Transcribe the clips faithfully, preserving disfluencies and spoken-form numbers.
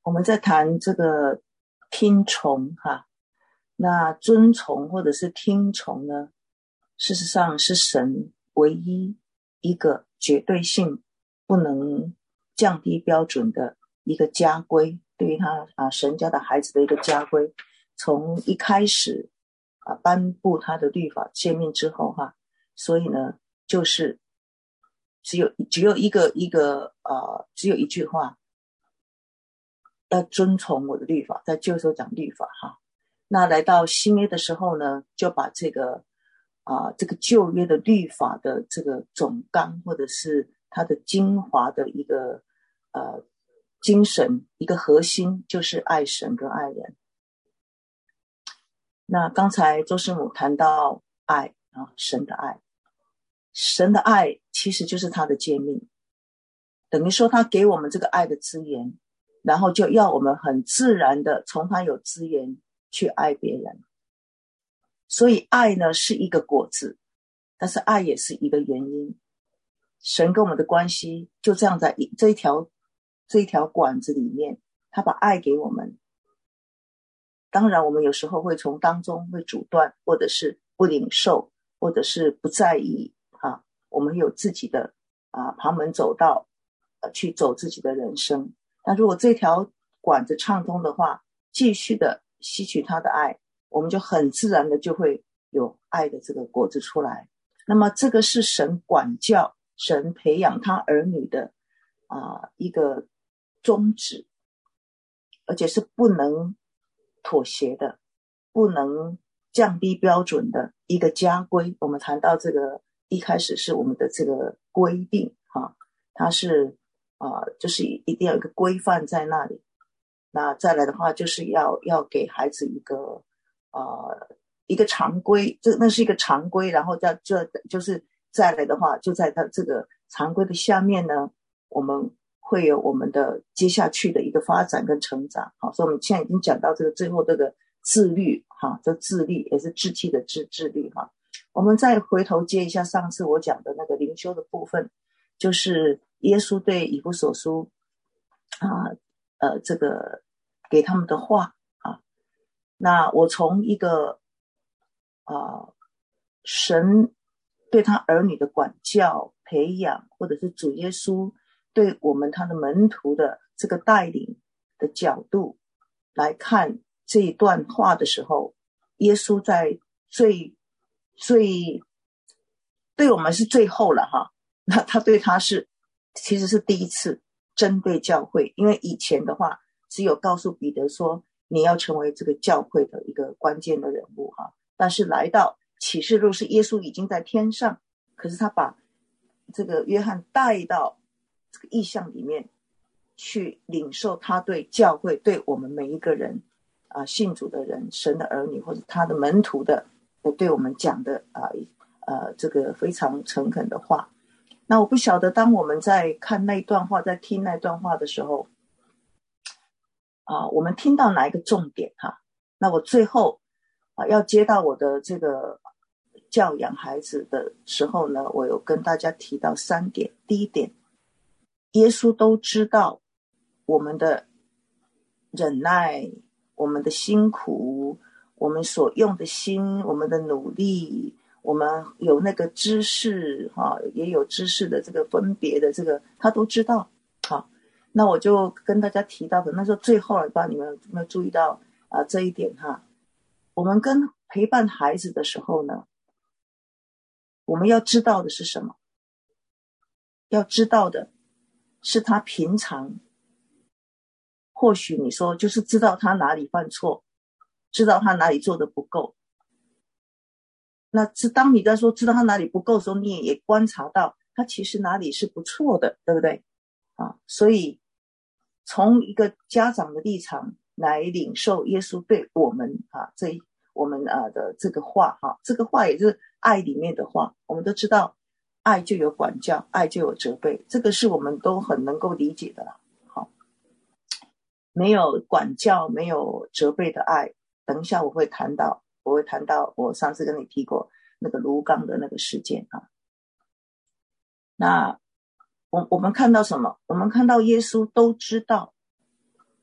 我们在谈这个听从哈，那遵从或者是听从呢，事实上是神唯一一个绝对性不能降低标准的一个家规，对于他啊神家的孩子的一个家规。从一开始啊颁布他的律法诫命之后哈，所以呢就是只有只有一个一个呃只有一句话，要遵从我的律法，在旧约时候讲律法哈。那来到新约的时候呢，就把这个啊、呃、这个旧约的律法的这个总纲或者是它的精华的一个呃精神，一个核心就是爱神跟爱人。那刚才周师母谈到爱啊，神的爱，神的爱其实就是他的诫命，等于说他给我们这个爱的资源，然后就要我们很自然的从他有资源去爱别人。所以爱呢是一个果子，但是爱也是一个原因。神跟我们的关系就这样在这一条这一条管子里面，他把爱给我们。当然我们有时候会从当中会阻断，或者是不领受，或者是不在意啊，我们有自己的啊旁门走道、呃、去走自己的人生。那如果这条管子畅通的话，继续的吸取他的爱，我们就很自然的就会有爱的这个果子出来。那么这个是神管教、神培养他儿女的啊一个宗旨，而且是不能妥协的，不能降低标准的一个家规。我们谈到这个一开始是我们的这个规定哈，它是啊、呃，就是一定要有一个规范在那里。那再来的话，就是要要给孩子一个呃一个常规，这那是一个常规，然后在这就是再来的话，就在它这个常规的下面呢，我们会有我们的接下去的一个发展跟成长。好，所以我们现在已经讲到这个最后这个自律哈，这自律也是志气的自自律哈。我们再回头接一下上次我讲的那个灵修的部分，就是耶稣对以弗所书啊呃这个给他们的话啊。那我从一个啊、呃、神对他儿女的管教培养，或者是主耶稣对我们他的门徒的这个带领的角度来看这一段话的时候，耶稣在最最对我们是最后了哈，那他对他是其实是第一次针对教会，因为以前的话只有告诉彼得说你要成为这个教会的一个关键的人物哈，但是来到启示录是耶稣已经在天上，可是他把这个约翰带到这个意象里面去领受他对教会对我们每一个人啊、呃、信主的人神的儿女或者他的门徒的对我们讲的啊 呃, 呃这个非常诚恳的话。那我不晓得当我们在看那段话在听那段话的时候啊、呃，我们听到哪一个重点哈？那我最后啊、呃、要接到我的这个教养孩子的时候呢，我有跟大家提到三点。第一点，耶稣都知道我们的忍耐，我们的辛苦，我们所用的心，我们的努力，我们有那个知识哈，也有知识的这个分别的这个他都知道。好，那我就跟大家提到的那时候最后了，不知道你们有没有注意到啊、呃、这一点哈。我们跟陪伴孩子的时候呢，我们要知道的是什么？要知道的是他平常或许你说就是知道他哪里犯错，知道他哪里做的不够。那当你在说知道他哪里不够的时候，你也观察到他其实哪里是不错的，对不对啊？所以从一个家长的立场来领受耶稣对我们啊这我们啊的这个话哈，这个话也是爱里面的话。我们都知道爱就有管教，爱就有责备，这个是我们都很能够理解的啦。好，没有管教没有责备的爱，等一下我会谈到我会谈到我上次跟你提过那个卢刚的那个事件啊。那我我们看到什么？我们看到耶稣都知道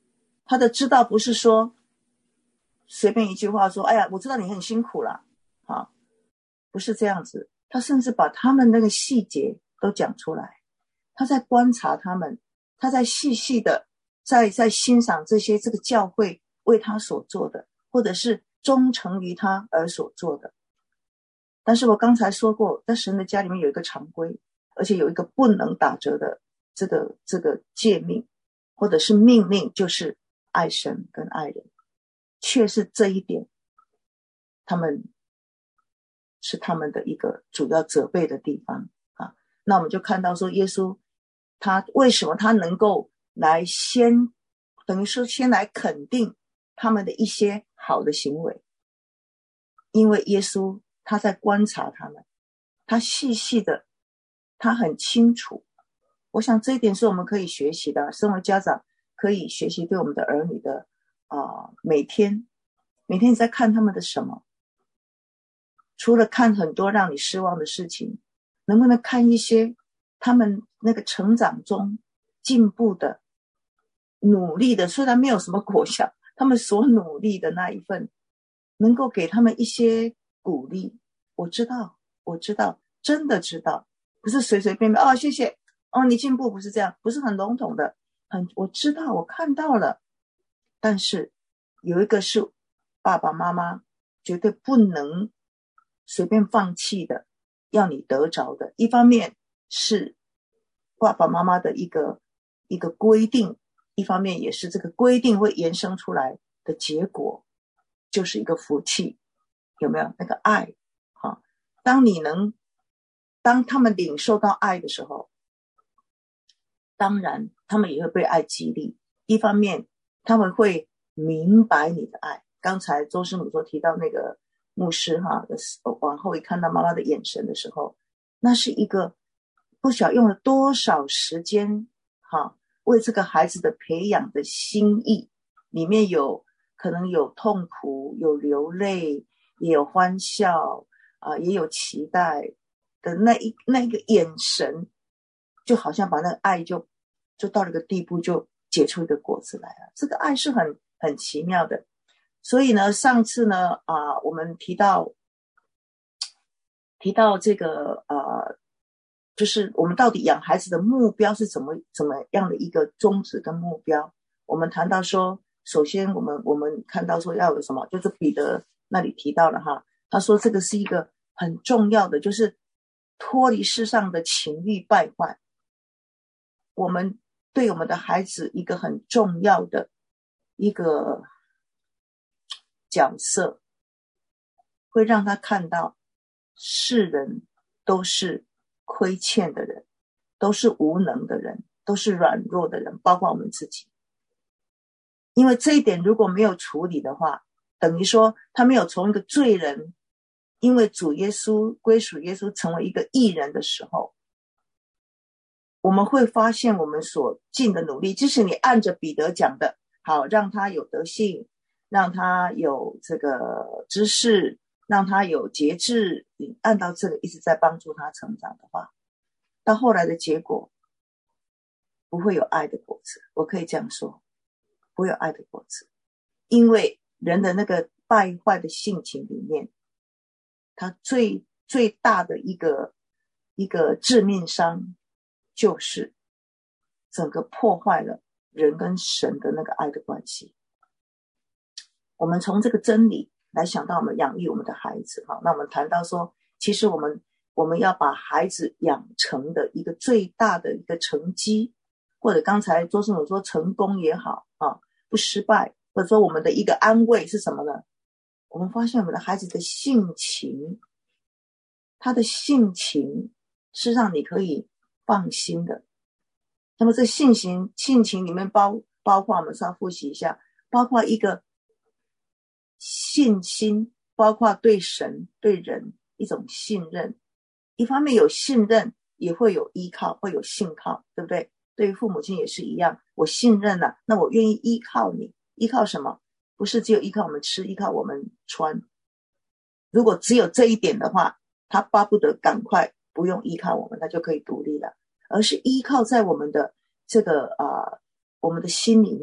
他的知道不是说随便一句话说，哎呀，我知道你很辛苦了，啊，不是这样子。他甚至把他们那个细节都讲出来，他在观察他们，他在细细的在在欣赏这些这个教会为他所做的，或者是忠诚于他而所做的。但是我刚才说过，在神的家里面有一个常规，而且有一个不能打折的这个这个诫命或者是命令，就是爱神跟爱人，却是这一点他们是他们的一个主要责备的地方啊。那我们就看到说，耶稣他为什么他能够来先等于说先来肯定他们的一些好的行为，因为耶稣他在观察他们，他细细的，他很清楚。我想这一点是我们可以学习的，身为家长可以学习对我们的儿女的啊、呃，每天每天你在看他们的什么？除了看很多让你失望的事情，能不能看一些他们那个成长中进步的、努力的，虽然没有什么果效，他们所努力的那一份，能够给他们一些鼓励。我知道，我知道，真的知道，不是随随便便哦，谢谢哦，你进步，不是这样，不是很笼统的，很我知道，我看到了。但是有一个是爸爸妈妈绝对不能随便放弃的，要你得着的。一方面是爸爸妈妈的一个一个规定，一方面也是这个规定会延伸出来的结果，就是一个福气，有没有那个爱？哈，当你能，当他们领受到爱的时候，当然他们也会被爱激励。一方面他们会明白你的爱。刚才周师母所提到那个牧师哈，往后一看到妈妈的眼神的时候，那是一个不晓用了多少时间哈，为这个孩子的培养的心意，里面有可能有痛苦，有流泪，也有欢笑啊、呃，也有期待的那一那个眼神，就好像把那个爱就就到了一个地步，就结出一个果子来了。这个爱是很很奇妙的。所以呢，上次呢啊、呃，我们提到提到这个呃，就是我们到底养孩子的目标是怎么怎么样的一个宗旨跟目标。我们谈到说，首先我们我们看到说要有什么，就是彼得那里提到了哈，他说这个是一个很重要的，就是脱离世上的情欲败坏。我们对我们的孩子一个很重要的一个角色，会让他看到世人都是亏欠的人，都是无能的人，都是软弱的人，包括我们自己。因为这一点如果没有处理的话，等于说他没有从一个罪人，因为主耶稣归属耶稣成为一个义人的时候，我们会发现我们所尽的努力，即使你按着彼得讲的好，让他有德性，让他有这个知识，让他有节制，你按到这个一直在帮助他成长的话，到后来的结果不会有爱的果子。我可以这样说，不会有爱的果子。因为人的那个败坏的性情里面，他最最大的一个一个致命伤，就是整个破坏了人跟神的那个爱的关系。我们从这个真理来想到我们养育我们的孩子，好，那我们谈到说，其实我们我们要把孩子养成的一个最大的一个成绩，或者刚才周师母说成功也好啊，不失败，或者说我们的一个安慰是什么呢？我们发现我们的孩子的性情，他的性情是让你可以放心的。那么这性情性情里面包包括我们稍复习一下，包括一个信心，包括对神对人一种信任。一方面有信任，也会有依靠，会有信靠，对不对？对于父母亲也是一样，我信任了、啊、那我愿意依靠你。依靠什么？不是只有依靠我们吃，依靠我们穿。如果只有这一点的话，他巴不得赶快不用依靠我们，他就可以独立了，而是依靠在我们的这个呃我们的心里面，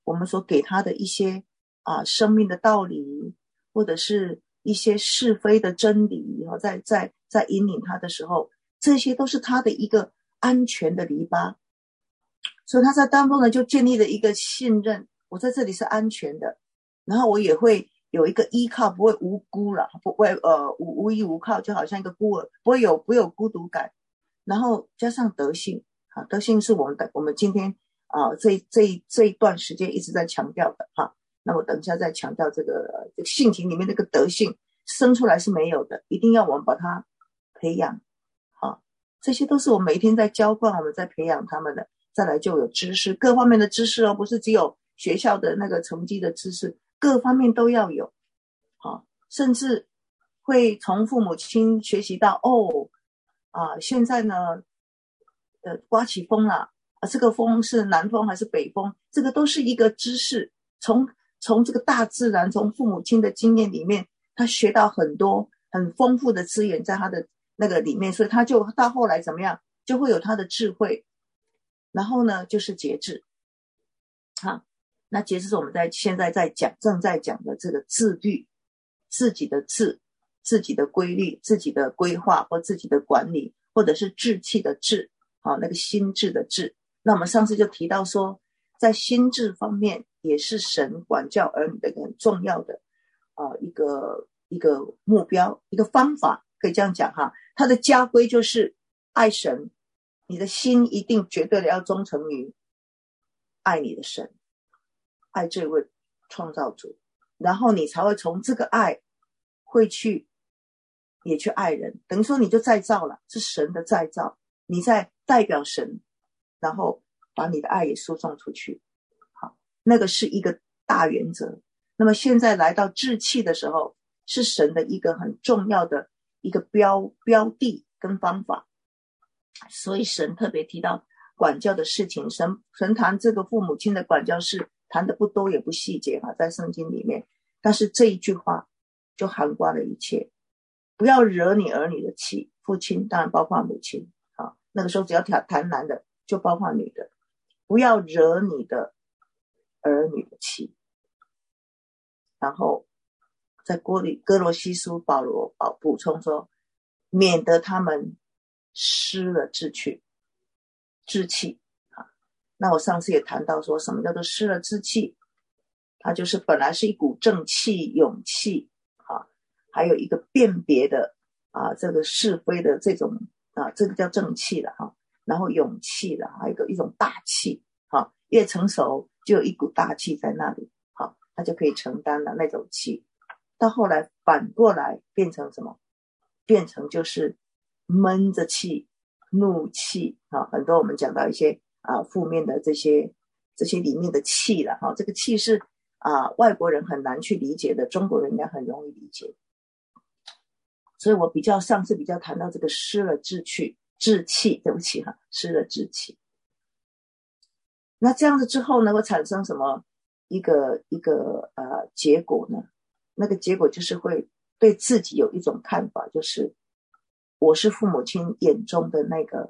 我们所给他的一些啊生命的道理，或者是一些是非的真理，在在在引领他的时候，这些都是他的一个安全的篱笆。所以他在当中呢就建立了一个信任，我在这里是安全的，然后我也会有一个依靠，不会无辜了，不会呃无无依无靠，就好像一个孤儿，不会有不会有孤独感。然后加上德性啊，德性是我们的我们今天啊这这这一段时间一直在强调的哈。那我等一下再强调这个这个性情里面那个德性生出来是没有的，一定要我们把它培养啊，这些都是我们每一天在浇灌，我们在培养他们的。再来就有知识，各方面的知识哦，不是只有学校的那个成绩的知识，各方面都要有啊，甚至会从父母亲学习到哦啊，现在呢呃刮起风了啊，这个风是南风还是北风，这个都是一个知识，从从这个大自然，从父母亲的经验里面，他学到很多很丰富的资源在他的那个里面，所以他就到后来怎么样，就会有他的智慧。然后呢就是节制啊，那节制是我们在现在在讲正在讲的这个自律，自己的自，自己的规律，自己的规划或自己的管理，或者是志气的志啊，那个心智的智。那我们上次就提到说，在心智方面也是神管教儿女的一个很重要的啊一个一个目标，一个方法，可以这样讲哈。它的家规就是爱神，你的心一定绝对的要忠诚于爱你的神，爱这位创造主，然后你才会从这个爱会去也去爱人，等于说你就再造了，是神的再造，你在代表神，然后把你的爱也输送出去。好，那个是一个大原则。那么现在来到志气的时候，是神的一个很重要的一个标标的跟方法。所以神特别提到管教的事情，神神谈这个父母亲的管教是谈的不多也不细节哈，在圣经里面，但是这一句话就涵盖了一切，不要惹你儿女的气，父亲当然包括母亲啊，那个时候只要谈男的就包括女的，不要惹你的儿女的气。然后在哥罗西书保罗补充说，免得他们失了志气志气啊。那我上次也谈到说，什么叫做失了志气，它就是本来是一股正气勇气啊，还有一个辨别的啊这个是非的这种啊，这个叫正气了哈、啊，然后勇气了，还有一个一种大气啊，越成熟就有一股大气在那里，好，他就可以承担了那种气。到后来反过来变成什么？变成就是闷着气、怒气啊，很多我们讲到一些啊负面的这些这些里面的气了哈、啊，这个气是啊外国人很难去理解的，中国人应该很容易理解。所以我比较上次比较谈到这个失了志气，志气，对不起哈、啊，失了志气。那这样子之后呢，会产生什么一个一个呃结果呢？那个结果就是会对自己有一种看法，就是我是父母亲眼中的那个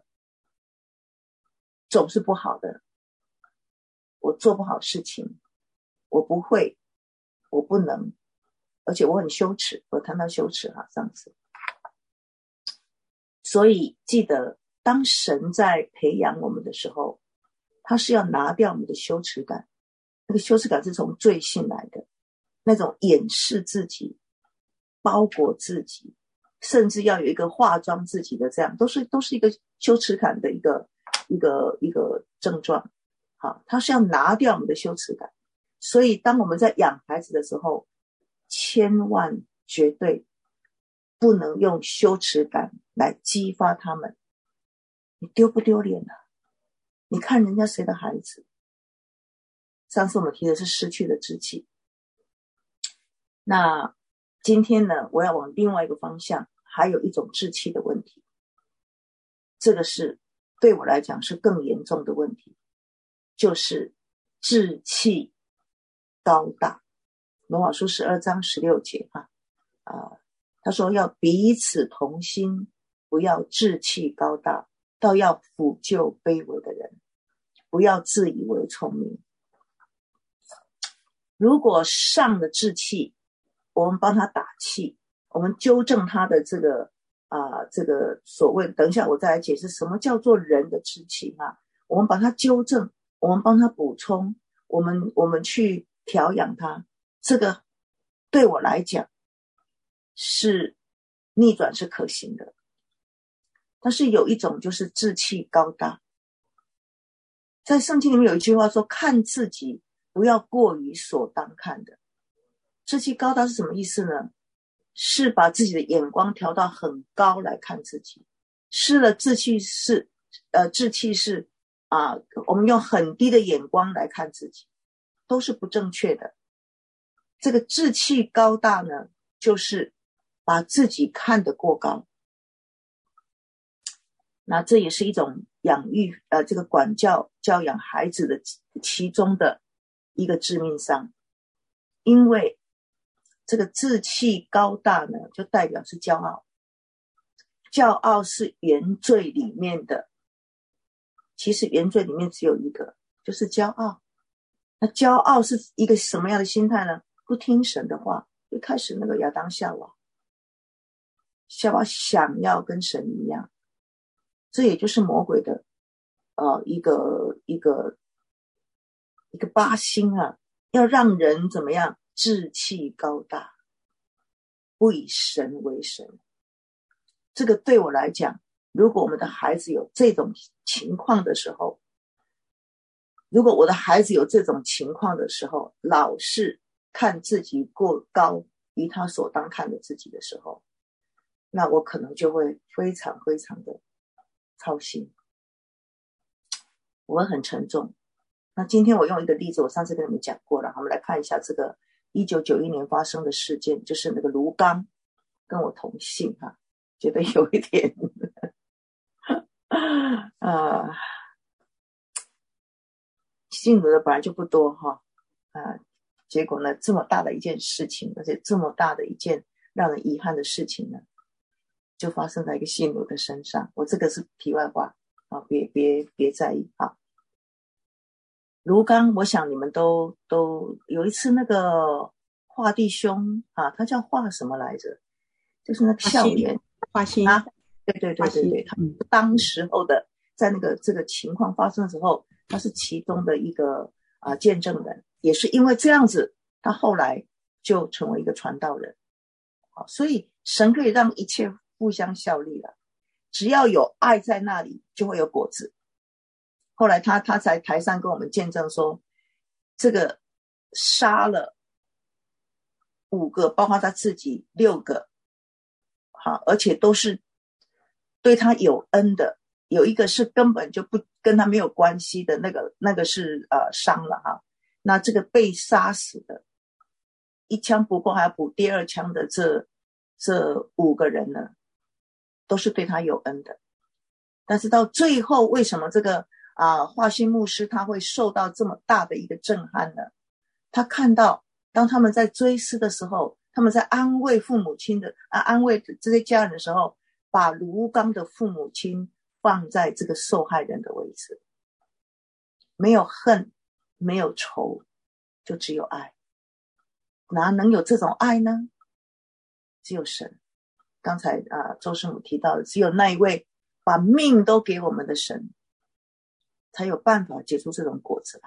总是不好的，我做不好事情，我不会，我不能，而且我很羞耻，我谈到羞耻哈，上次。所以记得，当神在培养我们的时候，他是要拿掉我们的羞耻感，那个羞耻感是从罪性来的，那种掩饰自己、包裹自己，甚至要有一个化妆自己的，这样都是都是一个羞耻感的一个一个一个症状。好，他是要拿掉我们的羞耻感。所以当我们在养孩子的时候，千万绝对不能用羞耻感来激发他们。你丢不丢脸啊？你看人家谁的孩子？上次我们提的是失去了志气。那今天呢，我要往另外一个方向，还有一种志气的问题。这个是对我来讲是更严重的问题，就是志气高大。罗马书十二章十六节啊，啊，他说要彼此同心，不要志气高大，倒要抚救卑微的人，不要自以为聪明。 如果上的志气，我们帮他打气，我们纠正他的这个啊、呃，这个所谓，等一下我再来解释什么叫做人的志气啊。我们把它纠正，我们帮他补充，我们我们去调养他，这个对我来讲是逆转是可行的。但是有一种就是志气高大，在圣经里面有一句话说，看自己不要过于所当看的。志气高大是什么意思呢？是把自己的眼光调到很高来看自己。失了志气是呃，志气是啊、呃，我们用很低的眼光来看自己，都是不正确的。这个志气高大呢，就是把自己看得过高。那这也是一种养育呃，这个管教教养孩子的其中的一个致命伤。因为这个志气高大呢，就代表是骄傲。骄傲是原罪里面的，其实原罪里面只有一个，就是骄傲。那骄傲是一个什么样的心态呢？不听神的话。一开始那个亚当夏娃，夏娃想要跟神一样，这也就是魔鬼的呃一个一个一个八心啊，要让人怎么样？志气高大，不以神为神。这个对我来讲，如果我们的孩子有这种情况的时候，如果我的孩子有这种情况的时候，老是看自己过高于他所当看的自己的时候，那我可能就会非常非常的操心，我会很沉重。那今天我用一个例子，我上次跟你们讲过了，我们来看一下这个一九九一年发生的事件，就是那个卢刚跟我同姓哈、啊，觉得有一点呃，姓卢的本来就不多哈啊、呃，结果呢，这么大的一件事情，而且这么大的一件让人遗憾的事情呢，就发生在一个姓卢的身上。我这个是题外话啊，别别别在意啊。卢刚，我想你们都都有一次那个华弟兄啊，他叫华什么来着？就是那个校园华歆啊，对对对对对，他当时候的在那个这个情况发生的时候，他是其中的一个啊、呃、见证人，也是因为这样子，他后来就成为一个传道人。好，所以神可以让一切互相效力了，只要有爱在那里，就会有果子。后来他他在台上跟我们见证说，这个杀了五个，包括他自己六个，好，而且都是对他有恩的，有一个是根本就不跟他没有关系的，那个那个是呃伤了哈。那这个被杀死的，一枪不过还要补第二枪的这这五个人呢，都是对他有恩的。但是到最后，为什么这个啊，华歆牧师他会受到这么大的一个震撼呢？他看到当他们在追思的时候，他们在安慰父母亲的啊，安慰这些家人的时候，把卢刚的父母亲放在这个受害人的位置，没有恨，没有仇，就只有爱。哪能有这种爱呢？只有神。刚才啊，周师母提到的，只有那一位把命都给我们的神，才有办法结出这种果子来。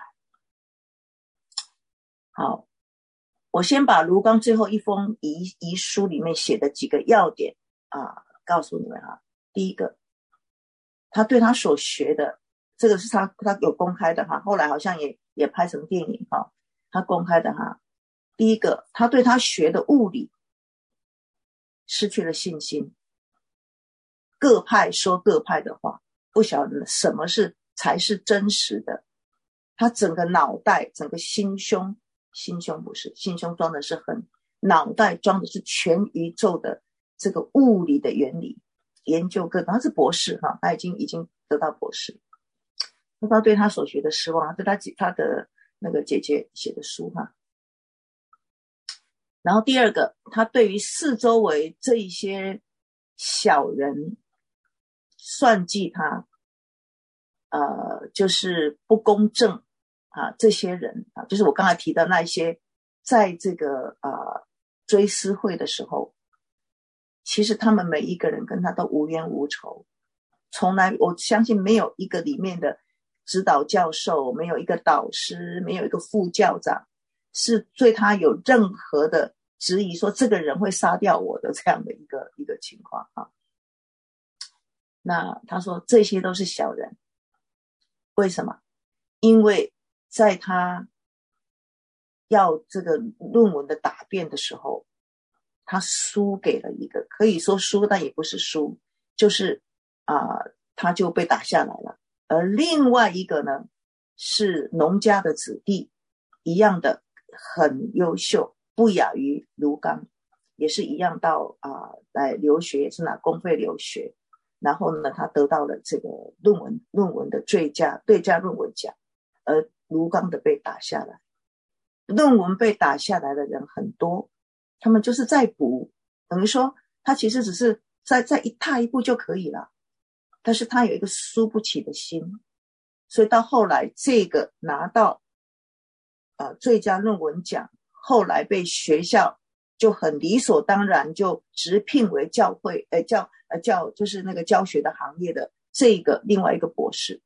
好，我先把卢刚最后一封遗遗书里面写的几个要点啊，告诉你们啊。第一个，他对他所学的，这个是他他有公开的哈，后来好像也也拍成电影哈，他公开的哈。第一个，他对他学的物理失去了信心，各派说各派的话，不晓得什么是才是真实的。他整个脑袋，整个心胸，心胸不是，心胸装的是很，脑袋装的是全宇宙的这个物理的原理，研究各种，他是博士哈，他已经已经得到博士。他对他所学的失望，对他他的那个姐姐写的书哈。然后第二个，他对于四周围这一些小人算计他，呃，就是不公正啊，这些人啊，就是我刚才提到那一些在这个呃追思会的时候，其实他们每一个人跟他都无冤无仇，从来我相信没有一个里面的指导教授，没有一个导师，没有一个副教长是对他有任何的质疑说这个人会杀掉我的这样的一个一个情况啊。那他说这些都是小人，为什么？因为在他要这个论文的答辩的时候，他输给了一个，可以说输但也不是输，就是啊、呃，他就被打下来了。而另外一个呢是农家的子弟，一样的很优秀，不亚于卢刚，也是一样到啊、呃、来留学，也是拿公费留学，然后呢他得到了这个论文论文的最佳最佳论文奖，而卢刚的被打下来。论文被打下来的人很多，他们就是在补，等于说他其实只是再再一踏一步就可以了，但是他有一个输不起的心，所以到后来这个拿到呃最佳论文奖，后来被学校就很理所当然就直聘为教会呃教呃教就是那个教学的行业的这个另外一个博士，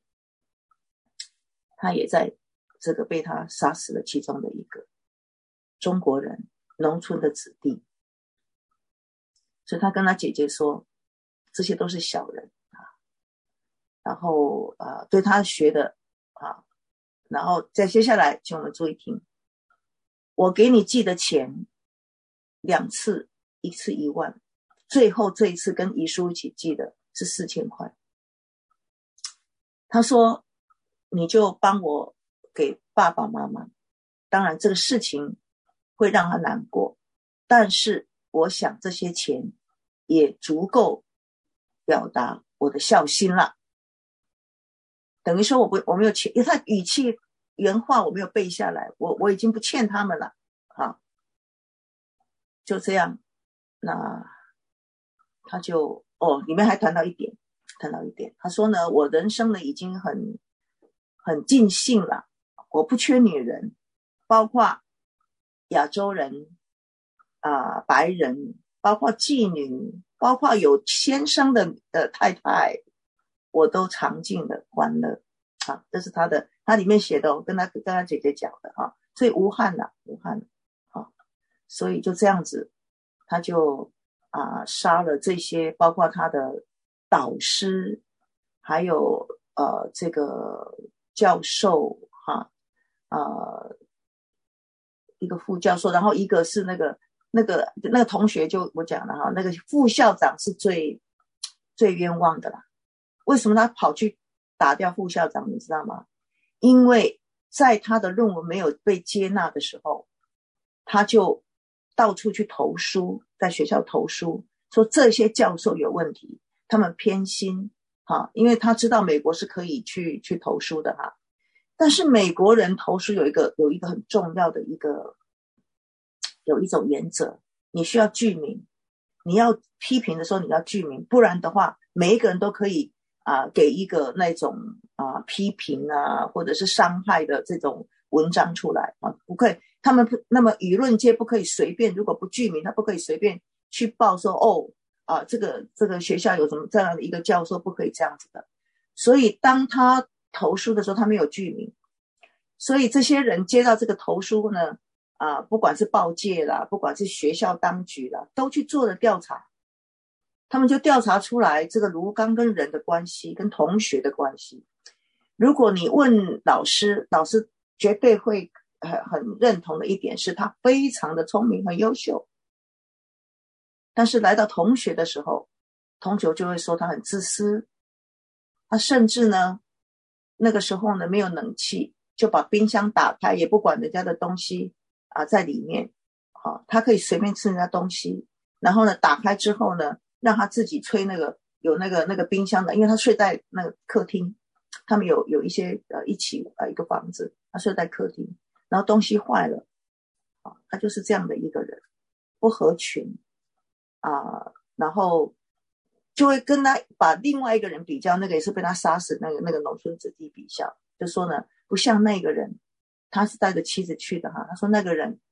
他也在这个被他杀死了其中的一个中国人，农村的子弟。所以他跟他姐姐说这些都是小人啊，然后呃对他学的啊，然后再接下来请我们注意听，我给你寄的钱两次，一次一万，最后这一次跟遗书一起寄的是四千块。他说你就帮我给爸爸妈妈，当然这个事情会让他难过，但是我想这些钱也足够表达我的孝心了。等于说我不我没有欠，因为他语气原话我没有背下来，我我已经不欠他们了啊。就这样，那他就哦，里面还谈到一点，谈到一点，他说呢，我人生呢已经很很尽兴了，我不缺女人，包括亚洲人啊、呃、白人，包括妓女，包括有先生的的太太，我都尝尽了欢乐啊，这是他的，他里面写的，我跟他跟他姐姐讲的啊，所以无憾了，无憾了啊，所以就这样子，他就啊杀了这些，包括他的导师，还有呃这个教授哈啊、呃、一个副教授，然后一个是那个那个那个同学就我讲了哈，那个副校长是最最冤枉的啦。为什么他跑去打掉副校长你知道吗？因为在他的论文没有被接纳的时候，他就到处去投书，在学校投书说这些教授有问题，他们偏心哈，因为他知道美国是可以去去投书的哈，但是美国人投书有一个有一个很重要的一个有一种原则，你需要具名，你要批评的时候你要具名，不然的话每一个人都可以啊、呃、给一个那种啊、呃、批评啊或者是伤害的这种文章出来啊，不可以，他们那么舆论界不可以随便，如果不具名他不可以随便去报说哦啊、呃、这个这个学校有什么这样的一个教授，不可以这样子的。所以当他投书的时候他没有具名，所以这些人接到这个投书呢啊、呃，不管是报界啦，不管是学校当局啦，都去做了调查，他们就调查出来这个卢刚跟人的关系，跟同学的关系。如果你问老师，老师绝对会很很认同的一点是他非常的聪明很优秀，但是来到同学的时候，同学就会说他很自私，他甚至呢那个时候呢没有冷气，就把冰箱打开，也不管人家的东西啊在里面啊，他可以随便吃人家东西，然后呢打开之后呢让他自己吹那个有那个那个冰箱的，因为他睡在那个客厅，他们有有一些呃一起呃一个房子，他睡在客厅，然后东西坏了啊，他就是这样的一个人，不合群啊，然后就会跟他把另外一个人比较，那个也是被他杀死那个那个农村子弟比较，就说呢不像那个人，他是带着妻子去的哈，他说那个人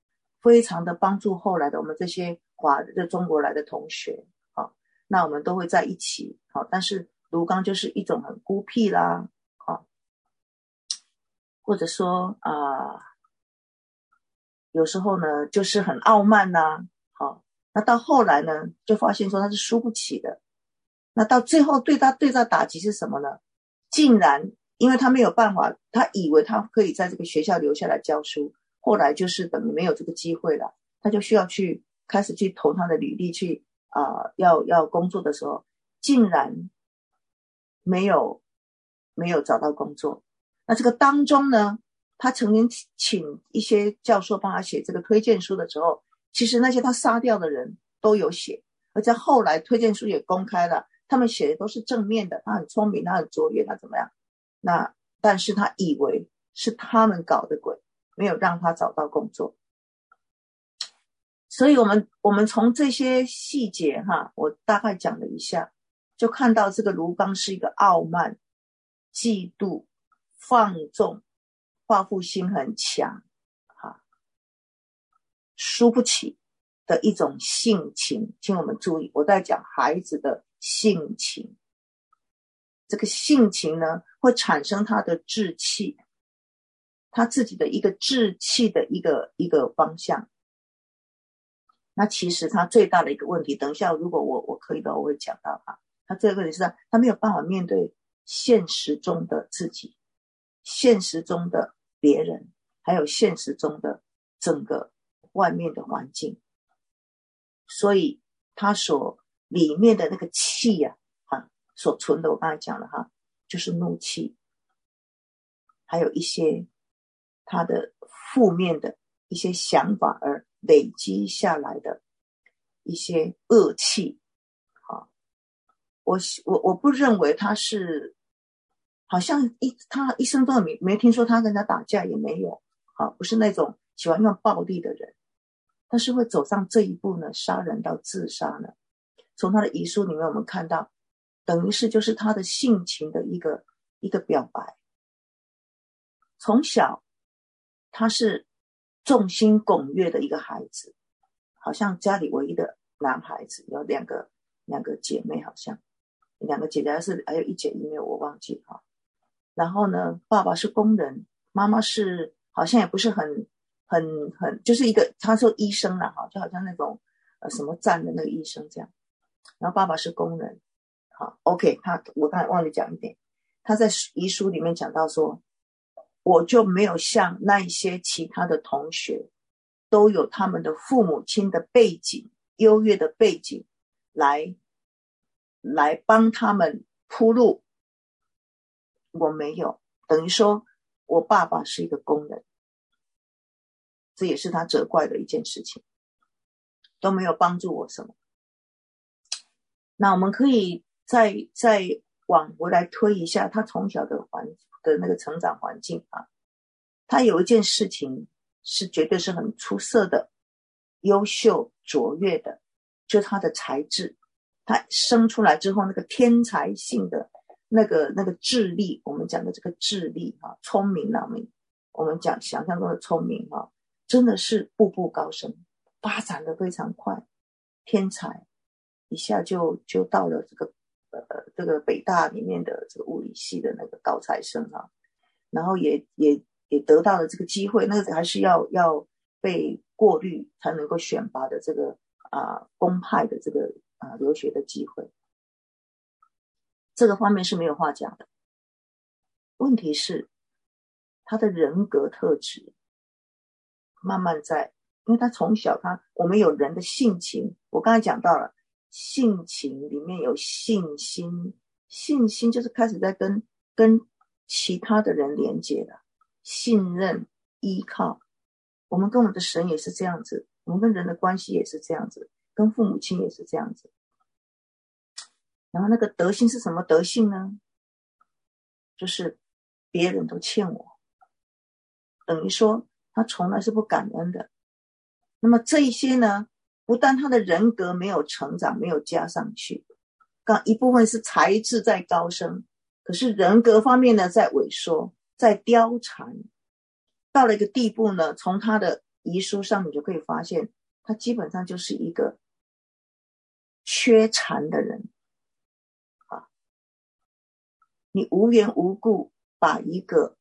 非常的帮助后来的我们这些华的中国来的同学啊，那我们都会在一起啊，但是卢刚就是一种很孤僻啦啊，或者说啊、呃，有时候呢就是很傲慢呐，好，那到后来呢就发现说他是输不起的，那到最后对他对他打击是什么呢？竟然因为他没有办法，他以为他可以在这个学校留下来教书，后来就是等于没有这个机会了，他就需要去开始去投他的履历去啊、呃，要要工作的时候，竟然没有没有找到工作。那这个当中呢，他曾经请一些教授帮他写这个推荐书的时候，其实那些他杀掉的人都有写，而且后来推荐书也公开了，他们写的都是正面的，他很聪明，他很卓越，他怎么样？那但是他以为是他们搞的鬼，没有让他找到工作。所以我们我们从这些细节哈，我大概讲了一下，就看到这个卢刚是一个傲慢、嫉妒、放纵、报复心很强哈，输不起的一种性情。请我们注意，我在讲孩子的性情，这个性情呢会产生他的志气，他自己的一个志气的一个一个方向。那其实他最大的一个问题，等一下如果我我可以的话我会讲到他，他这个问题是他没有办法面对现实中的自己，现实中的别人，还有现实中的整个外面的环境，所以他所里面的那个气呀、啊啊、所存的，我刚才讲了哈，就是怒气，还有一些他的负面的一些想法而累积下来的一些恶气。好，我我我不认为他是好像一他一生中没没听说他跟他打架，也没有，好，不是那种喜欢用暴力的人，但是会走上这一步呢，杀人到自杀呢。从他的遗书里面我们看到，等于是就是他的性情的一个一个表白。从小他是众星拱月的一个孩子，好像家里唯一的男孩子，有两个两个姐妹，好像两个姐姐还是还有一姐一妹，我忘记哈。然后呢，爸爸是工人，妈妈是好像也不是很很很，就是一个他说医生啦哈，就好像那种呃什么站的那个医生这样。然后爸爸是工人，好 ，OK， 他我刚才忘记讲一点，他在遗书里面讲到说，我就没有像那一些其他的同学都有他们的父母亲的背景，优越的背景来来帮他们铺路，我没有，等于说我爸爸是一个工人，这也是他责怪的一件事情，都没有帮助我什么。那我们可以再再往回来推一下他从小的环的那个成长环境啊，他有一件事情是绝对是很出色的、优秀、卓越的，就是他的才智。他生出来之后，那个天才性的那个那个智力，我们讲的这个智力啊，聪明啊，我们讲想象中的聪明啊，真的是步步高升，发展的非常快，天才。一下就就到了这个呃这个北大里面的这个物理系的那个高材生啊，然后也也也得到了这个机会，那个还是要要被过滤才能够选拔的这个啊、呃、公派的这个啊、呃、留学的机会，这个方面是没有话讲的。问题是他的人格特质慢慢在，因为他从小他我们有人的性情，我刚才讲到了。性情里面有信心，信心就是开始在跟跟其他的人连接了，信任、依靠。我们跟我们的神也是这样子，我们跟人的关系也是这样子，跟父母亲也是这样子。然后那个德性是什么德性呢？就是别人都欠我，等于说他从来是不感恩的。那么这一些呢，不但他的人格没有成长，没有加上去，刚一部分是才智在高升，可是人格方面呢在萎缩，在凋残，到了一个地步呢，从他的遗书上，你就可以发现他基本上就是一个缺残的人啊！你无缘无故把一个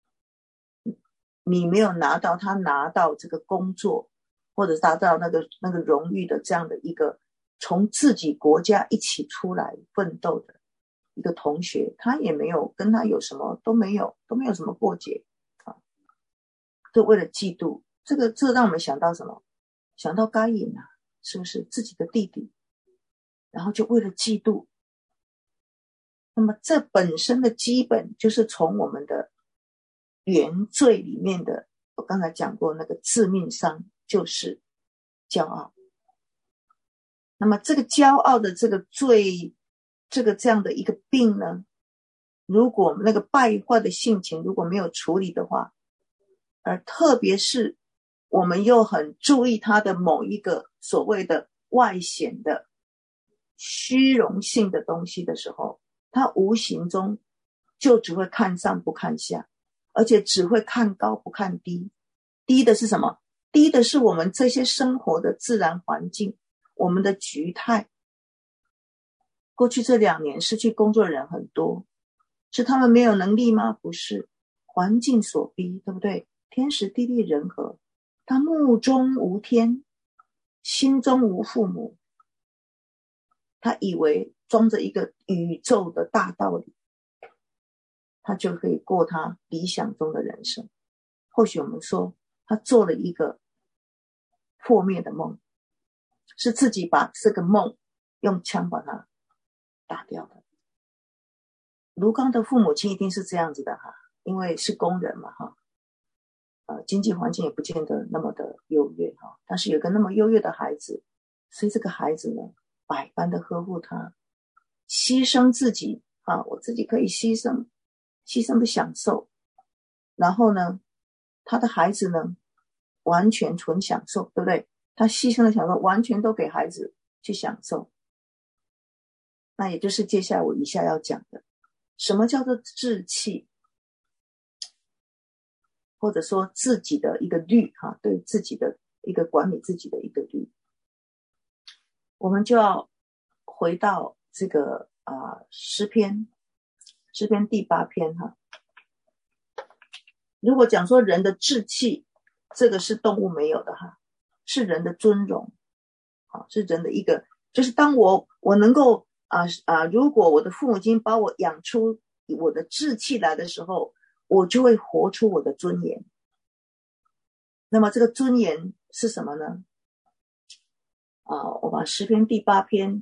你没有拿到他拿到这个工作或者达到那个那个荣誉的这样的一个从自己国家一起出来奋斗的一个同学，他也没有跟他有什么都没有都没有什么过节啊，就为了嫉妒。这个这个让我们想到什么？想到该隐啊，是不是自己的弟弟，然后就为了嫉妒。那么这本身的基本就是从我们的原罪里面的，我刚才讲过那个致命伤就是骄傲。那么这个骄傲的这个罪，这个这样的一个病呢，如果那个败坏的性情如果没有处理的话，而特别是我们又很注意他的某一个所谓的外显的虚荣性的东西的时候，他无形中就只会看上不看下，而且只会看高不看低。低的是什么？低的是我们这些生活的自然环境，我们的局态。过去这两年失去工作的人很多，是他们没有能力吗？不是，环境所逼，对不对？天时地利人和，他目中无天，心中无父母，他以为装着一个宇宙的大道理，他就可以过他理想中的人生。或许我们说他做了一个破灭的梦，是自己把这个梦用枪把它打掉的。卢刚的父母亲一定是这样子的哈，因为是工人嘛哈，呃，经济环境也不见得那么的优越哈，但是有个那么优越的孩子，所以这个孩子呢，百般的呵护他，牺牲自己啊，我自己可以牺牲，牺牲的享受。然后呢，他的孩子呢，完全纯享受，对不对？他牺牲的享受完全都给孩子去享受。那也就是接下来我以下要讲的，什么叫做志气，或者说自己的一个律哈，对自己的一个管理自己的一个律。我们就要回到这个啊、呃、诗篇，诗篇第八篇哈。如果讲说人的志气，这个是动物没有的哈，是人的尊荣，啊，是人的一个，就是当我我能够啊啊，如果我的父母亲把我养出我的志气来的时候，我就会活出我的尊严。那么这个尊严是什么呢？啊，我把诗篇第八篇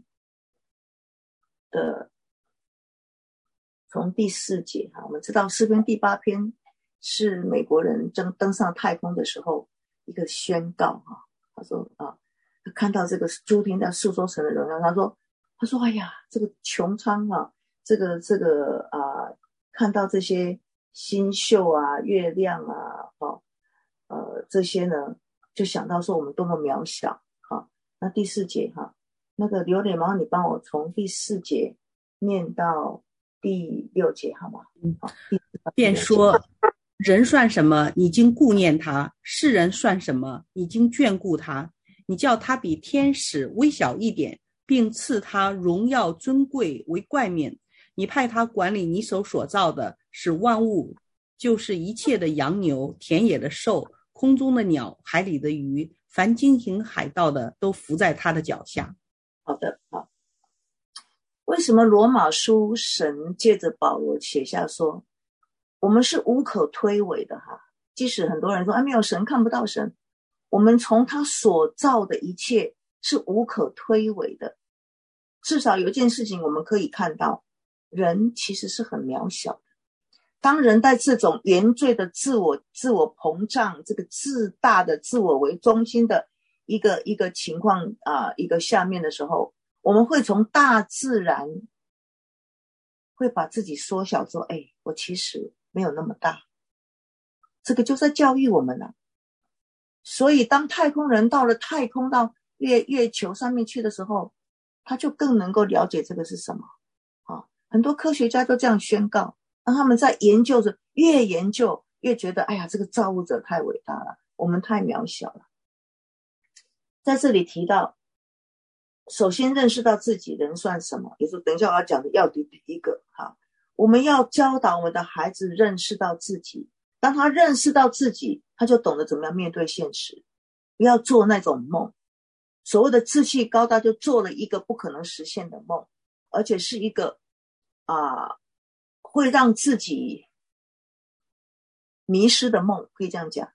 的从第四节哈，我们知道诗篇第八篇是美国人登登上太空的时候一个宣告哈，他说啊，他看到这个诸天在诉说神的荣耀，他说他说哎呀，这个穹苍啊，这个这个啊，看到这些星宿啊、月亮啊，哦，呃，这些呢，就想到说我们多么渺小哈。那第四节哈，那个榴莲猫，你帮我从第四节念到第六节好吗？ 嗯，便说人算什么，你经顾念他；世人算什么，你经眷顾他。你叫他比天使微小一点，并赐他荣耀尊贵为冠冕。你派他管理你手所造的，使万物，就是一切的羊牛、田野的兽、空中的鸟、海里的鱼，凡经行海道的，都伏在他的脚下。 好的，好。为什么罗马书神借着保罗写下说，我们是无可推诿的哈？即使很多人说啊，没有神，看不到神，我们从他所造的一切是无可推诿的。至少有一件事情我们可以看到，人其实是很渺小的。当人在这种原罪的自我自我膨胀，这个自大的自我为中心的一个一个情况啊、呃，一个下面的时候，我们会从大自然会把自己缩小，说哎，我其实没有那么大。这个就在教育我们了。所以当太空人到了太空到月月球上面去的时候，他就更能够了解这个是什么啊。很多科学家都这样宣告，当他们在研究着，越研究越觉得哎呀，这个造物者太伟大了， 我们太渺小了。在这里提到，首先认识到自己人算什么，也就是等一下我要讲的要点第一个。好，我们要教导我们的孩子认识到自己，当他认识到自己，他就懂得怎么样面对现实，不要做那种梦。所谓的志气高大，就做了一个不可能实现的梦，而且是一个啊、呃，会让自己迷失的梦，可以这样讲。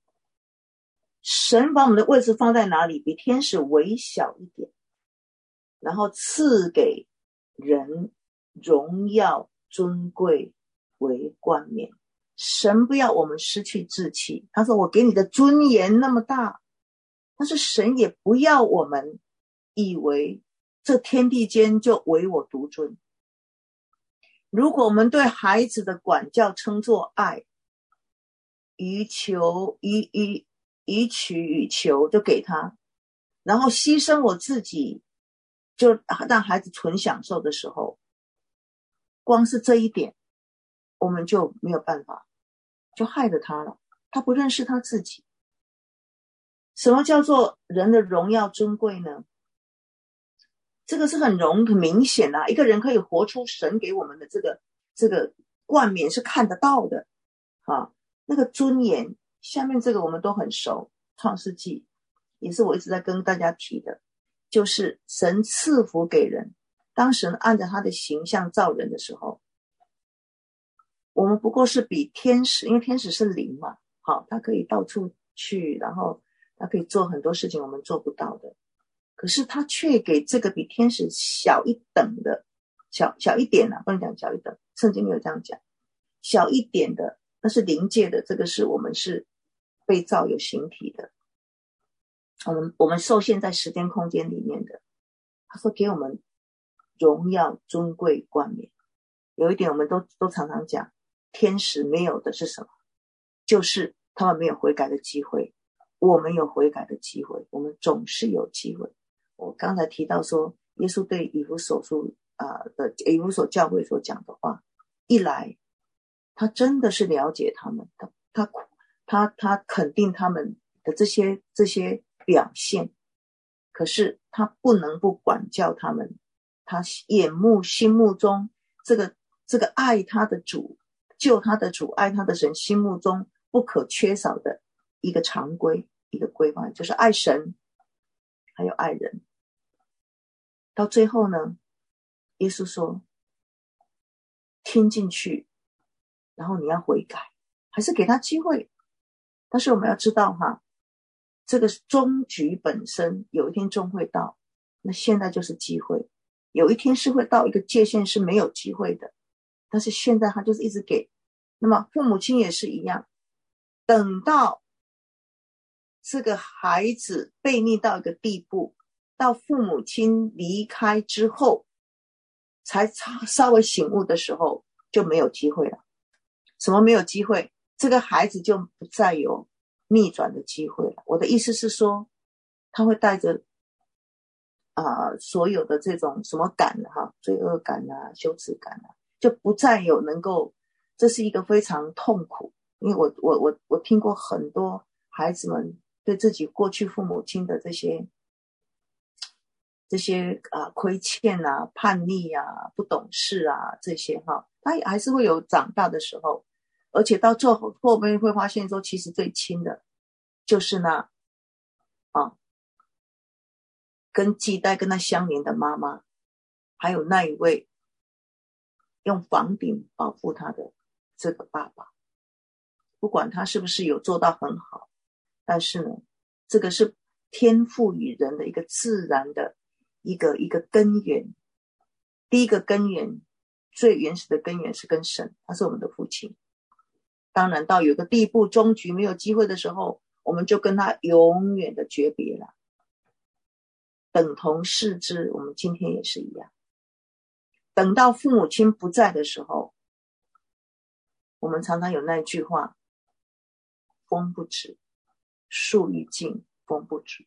神把我们的位置放在哪里？比天使微小一点，然后赐给人荣耀尊贵为冠冕。神不要我们失去志气，他说我给你的尊严那么大，但是神也不要我们以为这天地间就唯我独尊。如果我们对孩子的管教称作爱，予求予予予取予求就给他，然后牺牲我自己就让孩子纯享受的时候，光是这一点我们就没有办法，就害了他了。他不认识他自己。什么叫做人的荣耀尊贵呢？这个是很容很明显的、啊、一个人可以活出神给我们的这个这个冠冕是看得到的啊，那个尊严。下面这个我们都很熟，创世纪也是我一直在跟大家提的，就是神赐福给人，当神按照他的形象造人的时候，我们不过是比天使，因为天使是灵嘛，好，他可以到处去，然后他可以做很多事情我们做不到的，可是他却给这个比天使小一等的，小小一点啊，不能讲小一等，圣经没有这样讲，小一点的，那是灵界的，这个是我们是被造有形体的，我们我们受限在时间空间里面的。他说给我们荣耀尊贵冠冕。有一点我们都都常常讲，天使没有的是什么？就是他们没有悔改的机会，我们有悔改的机会，我们总是有机会。我刚才提到说，耶稣对以弗所书啊的以弗所教会所讲的话，一来他真的是了解他们，他他他他肯定他们的这些这些表现，可是他不能不管教他们，他眼目心目中这个这个爱他的主，救他的主，爱他的神心目中不可缺少的一个常规，一个规范，就是爱神还有爱人。到最后呢，耶稣说听进去，然后你要悔改，还是给他机会。但是我们要知道哈，这个终局本身有一天终会到，那现在就是机会，有一天是会到一个界限是没有机会的，但是现在他就是一直给。那么父母亲也是一样，等到这个孩子悖逆到一个地步，到父母亲离开之后才稍微醒悟的时候，就没有机会了。什么没有机会？这个孩子就不再有逆转的机会了。我的意思是说，他会带着啊、呃、所有的这种什么感哈，罪恶感啊、羞耻感啊，就不再有能够，这是一个非常痛苦。因为我我我我听过很多孩子们对自己过去父母亲的这些这些啊、呃、亏欠啊、叛逆啊、不懂事啊这些哈，他还是会有长大的时候。而且到最后后面会发现说，其实最亲的就是那啊，跟系带跟他相连的妈妈，还有那一位用房顶保护他的这个爸爸。不管他是不是有做到很好，但是呢，这个是天赋予人的一个自然的一个一个根源。第一个根源，最原始的根源是跟神，他是我们的父亲。当然到有个地步终局没有机会的时候，我们就跟他永远的诀别了，等同视之。我们今天也是一样，等到父母亲不在的时候，我们常常有那句话，风不止，树欲静风不止。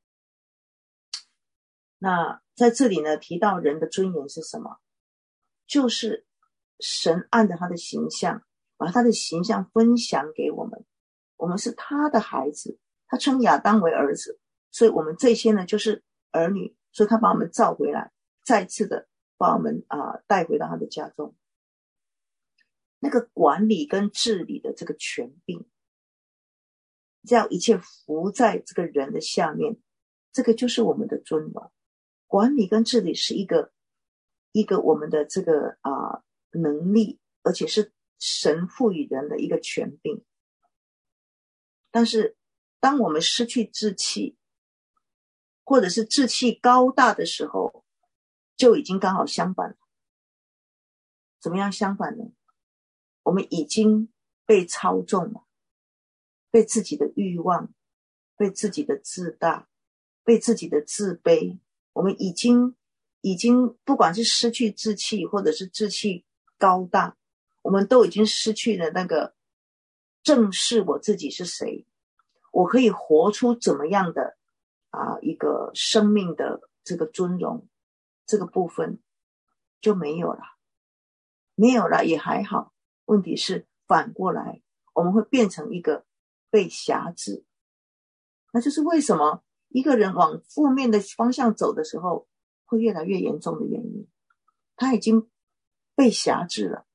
那在这里呢，提到人的尊严是什么？就是神按着他的形象，把他的形象分享给我们， 我们是他的孩子，他称亚当为儿子，所以我们这些呢就是儿女，所以他把我们召回来，再次的把我们啊、呃、带回到他的家中。那个管理跟治理的这个权柄，这样一切服在这个人的下面，这个就是我们的尊荣。管理跟治理是一个一个我们的这个啊、呃、能力，而且是神赋予人的一个权柄。但是当我们失去志气，或者是志气高大的时候，就已经刚好相反了。怎么样相反呢？我们已经被操纵了，被自己的欲望，被自己的自大，被自己的自卑，我们已经已经不管是失去志气，或者是志气高大，我们都已经失去了那个正视我自己是谁，我可以活出怎么样的啊一个生命的这个尊荣，这个部分就没有了，没有了也还好。问题是反过来，我们会变成一个被辖制。那就是为什么一个人往负面的方向走的时候会越来越严重的原因，他已经被辖制了。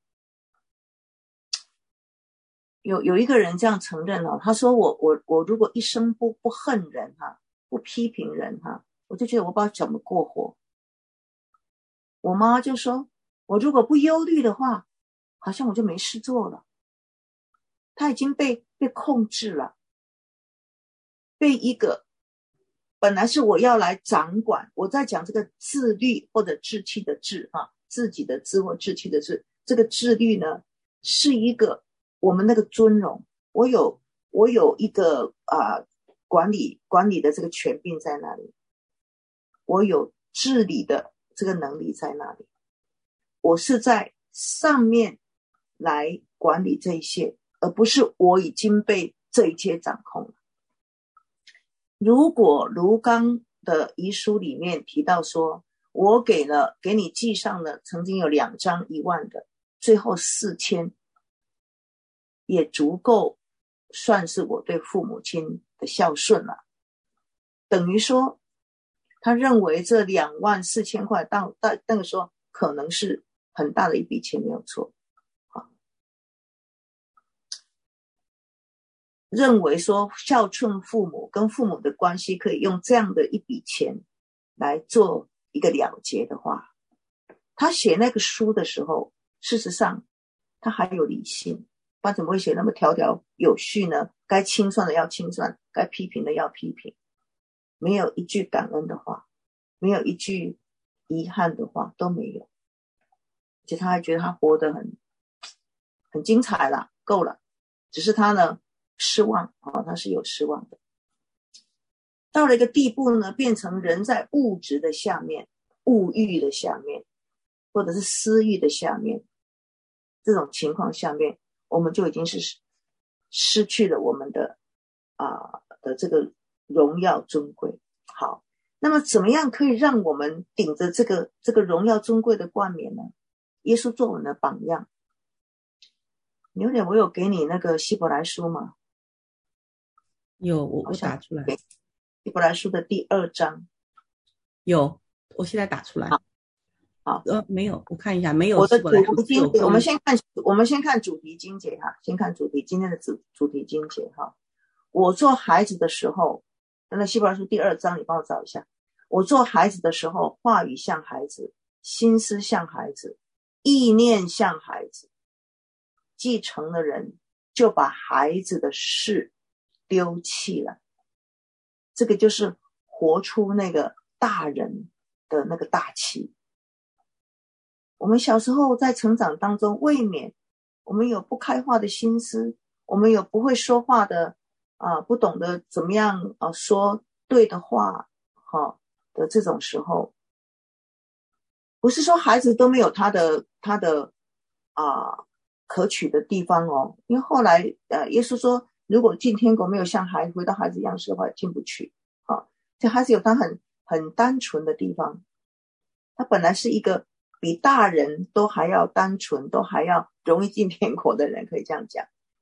有有一个人这样承认了，他说我我我如果一生不不恨人哈、啊，不批评人哈、啊，我就觉得我不知道怎么过活。我妈就说，我如果不忧虑的话，好像我就没事做了。他已经被被控制了，被一个本来是我要来掌管，我在讲这个自律或者志气的志哈、啊，自己的自或志气的志，这个自律呢是一个我们那个尊荣，我有我有一个啊、呃、管理管理的这个权柄在那里，我有治理的这个能力在那里，我是在上面来管理这一些，而不是我已经被这一切掌控了。如果卢刚的遗书里面提到说，我给了给你记上了曾经有两张一万的，最后四千也足够算是我对父母亲的孝顺了。等于说他认为这两万四千块到到那个时候可能是很大的一笔钱，没有错。认为说孝顺父母跟父母的关系可以用这样的一笔钱来做一个了结的话，他写那个书的时候，事实上他还有理性，不然怎么会写那么条条有序呢？该清算的要清算，该批评的要批评，没有一句感恩的话，没有一句遗憾的话都没有，而且他还觉得他活得很很精彩了，够了。只是他呢失望啊，他是有失望的。到了一个地步呢，变成人在物质的下面，物欲的下面，或者是私欲的下面，这种情况下面，我们就已经是失去了我们的啊的这个荣耀尊贵。好，那么怎么样可以让我们顶着这个这个荣耀尊贵的冠冕呢？耶稣做我们的榜样。牛姐，我有给你那个希伯来书吗？ 有，我我打出来。 希伯来书的第二章有，我现在打出来。 好，好呃，没有，我看一下，没有。 我的主题经节，我们先看，我们先看主题经节哈，先看主题今天的主主题经节哈。我做孩子的时候，那希伯来书第二章，你帮我找一下。我做孩子的时候，话语像孩子，心思像孩子，意念像孩子。既成了人，就把孩子的事丢弃了。这个就是活出那个大人的那个大气。我们小时候在成长当中，未免我们有不开化的心思，我们有不会说话的啊、呃，不懂得怎么样啊、呃、说对的话哈、哦、的这种时候，不是说孩子都没有他的他的啊。呃可取的地方哦，因为后来呃，耶稣说，如果进天国没有像孩子回到孩子样式的话，进不去啊。这孩子有他很很单纯的地方，他本来是一个比大人都还要单纯，都还要容易进天国的人，可以这样讲。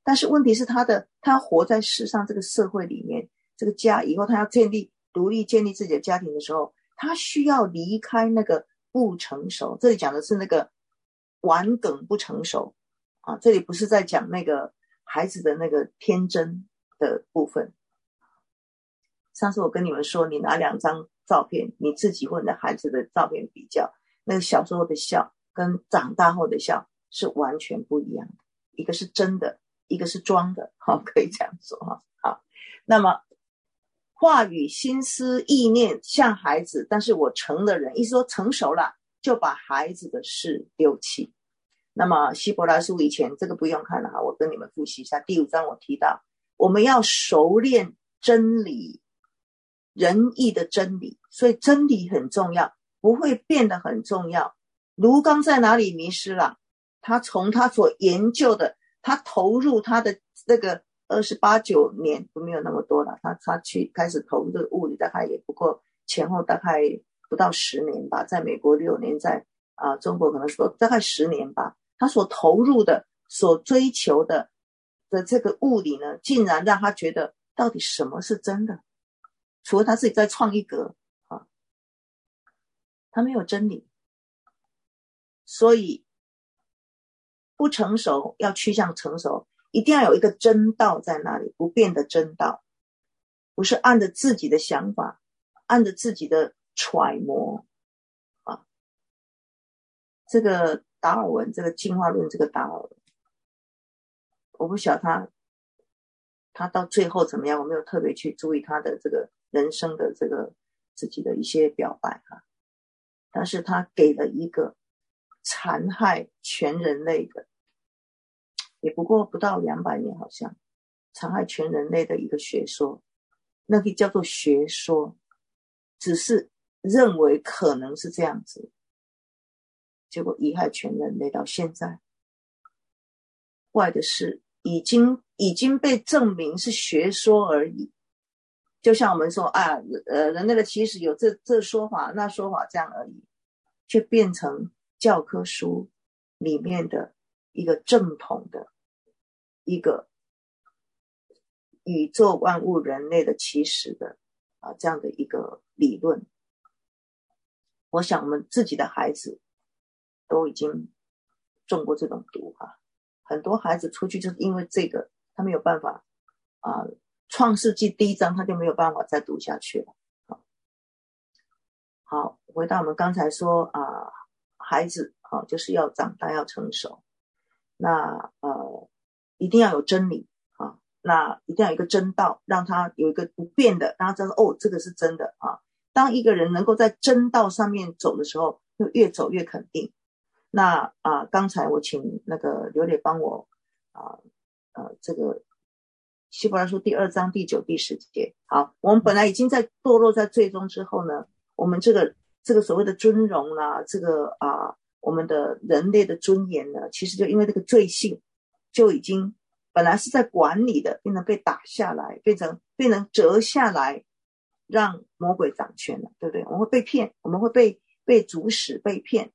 但是问题是他的他活在世上这个社会里面，这个家以后他要建立独立建立自己的家庭的时候，他需要离开那个不成熟。这里讲的是那个顽梗不成熟啊，这里不是在讲那个孩子的那个天真的部分。上次我跟你们说，你拿两张照片，你自己或你的孩子的照片比较，那个小时候的笑跟长大后的笑是完全不一样的，一个是真的，一个是装的，好，可以这样说哈。好，那么话语、心思、意念像孩子，但是我成了人，意思说成熟了，就把孩子的事丢弃。那么希伯来书以前这个不用看了哈，我跟你们复习一下。第五章我提到，我们要熟练真理，仁义的真理，所以真理很重要，不会变得很重要。卢刚在哪里迷失了？他从他所研究的，他投入他的这个二十八九年，没有那么多了，他他去开始投入这个物理，大概也不过前后大概不到十年吧，在美国六年，在啊、呃、中国可能说大概十年吧。他所投入的、所追求的的这个物理呢，竟然让他觉得到底什么是真的？除了他自己在创一格啊，他没有真理，所以不成熟要趋向成熟，一定要有一个真道在那里，不变的真道，不是按着自己的想法，按着自己的揣摩啊。这个达尔文，这个进化论，这个达尔文，我不晓得他他到最后怎么样，我没有特别去注意他的这个人生的这个自己的一些表白哈，但是他给了一个残害全人类的，也不过不到两百年，好像残害全人类的一个学说，那个叫做学说，只是认为可能是这样子，结果贻害全人类到现在。怪的是已经已经被证明是学说而已，就像我们说啊，呃，人类的起始有这这说法那说法这样而已，却变成教科书里面的一个正统的一个宇宙万物人类的起始的啊这样的一个理论。我想我们自己的孩子都已经中过这种毒啊，很多孩子出去就是因为这个，他没有办法啊，创世纪第一章他就没有办法再读下去了。好，好，回到我们刚才说啊，孩子啊，就是要长大要成熟，那呃一定要有真理啊，那一定要有一个真道，让他有一个不变的，让他知道哦，这个是真的啊。当一个人能够在真道上面走的时候，就越走越肯定。那啊，刚才我请那个刘磊帮我啊呃这个希伯来书第二章第九第十节。好，我们本来已经在堕落在最终之后呢，我们这个这个所谓的尊荣啦、啊，这个啊我们的人类的尊严呢，其实就因为这个罪性，就已经本来是在管理的，变成被打下来，变成变成折下来，让魔鬼掌权了，对不对？我们会被骗，我们会被被主使被骗。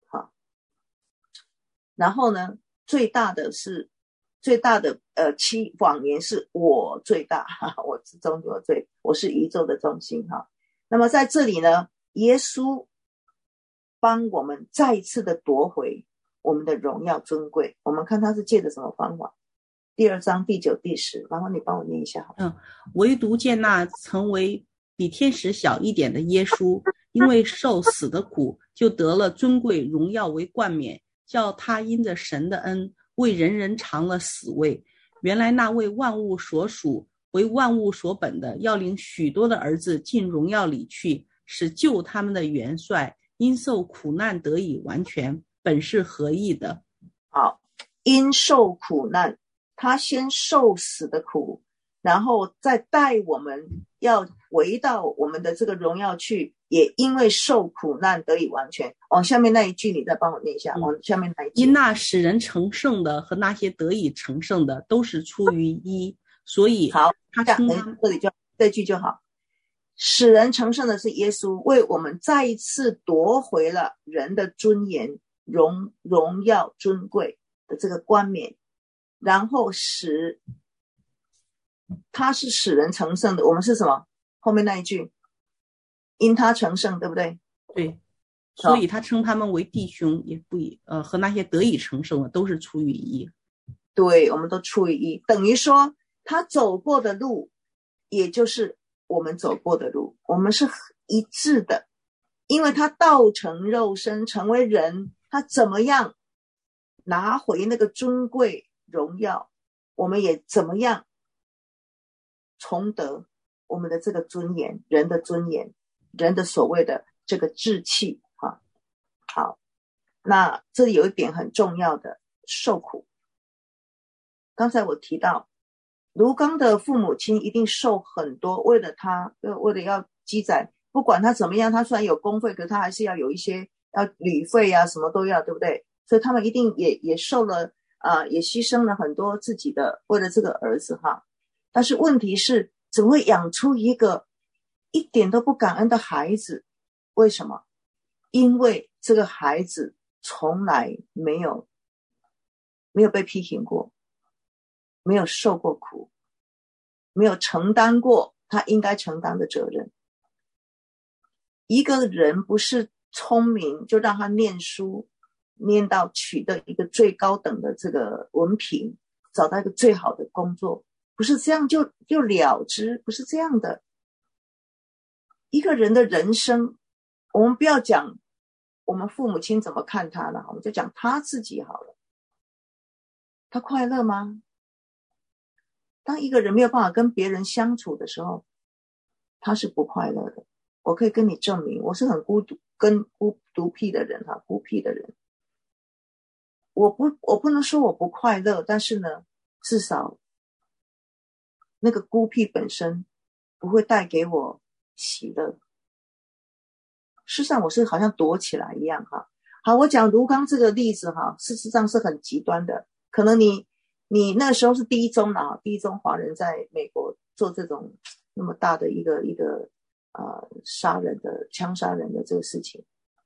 然后呢，最大的是最大的呃欺谎言是我最大，我是中国最，我是宇宙的中心哈。那么在这里呢，耶稣帮我们再一次的夺回我们的荣耀尊贵。我们看他是借着什么方法？第二章第九第十，麻烦你帮我念一下好。 嗯，唯独见那曾为比天使小一点的耶稣，因为受死的苦，就得了尊贵荣耀为冠冕，叫他因着神的恩为人人尝了死味。原来那为万物所属为万物所本的，要领许多的儿子进荣耀里去，使救他们的元帅因受苦难得以完全，本是合意的。 好，因受苦难，他先受死的苦，然后再带我们要回到我们的这个荣耀去，也因为受苦难得以完全。往下面那一句你再帮我念一下、嗯、往下面那一句。 因那使人成圣的和那些得以成圣的都是出于一，所以好， 他称他这里就这句就好。使人成圣的是耶稣，为我们再一次夺回了人的尊严、荣荣耀、尊贵的这个冠冕， 然后使他是使人成圣的，我们是什么？后面那一句，因他成圣，对不对？ 对，所以他称他们为弟兄，也不以呃和那些得以成圣的都是出于一。 对，我们都出于一，等于说他走过的路，也就是我们走过的路，我们是一致的。因为他道成肉身，成为人，他怎么样拿回那个尊贵荣耀，我们也怎么样重得我们的这个尊严，人的尊严，人的所谓的这个志气啊。好，那这里有一点很重要的，受苦。刚才我提到卢刚的父母亲一定受很多，为了他为了要积攒，不管他怎么样，他虽然有公费，可是他还是要有一些要旅费啊，什么都要，对不对？所以他们一定也也受了啊、呃，也牺牲了很多自己的，为了这个儿子哈。但是问题是，怎么会养出一个一点都不感恩的孩子？为什么？因为这个孩子从来没有没有被批评过，没有受过苦，没有承担过他应该承担的责任。一个人不是聪明就让他念书，念到取得一个最高等的这个文凭，找到一个最好的工作，不是这样就就了之，不是这样的。一个人的人生，我们不要讲我们父母亲怎么看他了，我们就讲他自己好了。他快乐吗？当一个人没有办法跟别人相处的时候，他是不快乐的。我可以跟你证明，我是很孤独跟孤独僻的人哈，孤僻的人。我不我不能说我不快乐，但是呢，至少那个孤僻本身不会带给我喜乐。事实上我是好像躲起来一样哈。好，我讲卢刚这个例子哈，事实上是很极端的。可能你你那个时候是第一宗啊，第一宗华人在美国做这种那么大的一个一个呃杀人的枪杀人的这个事情，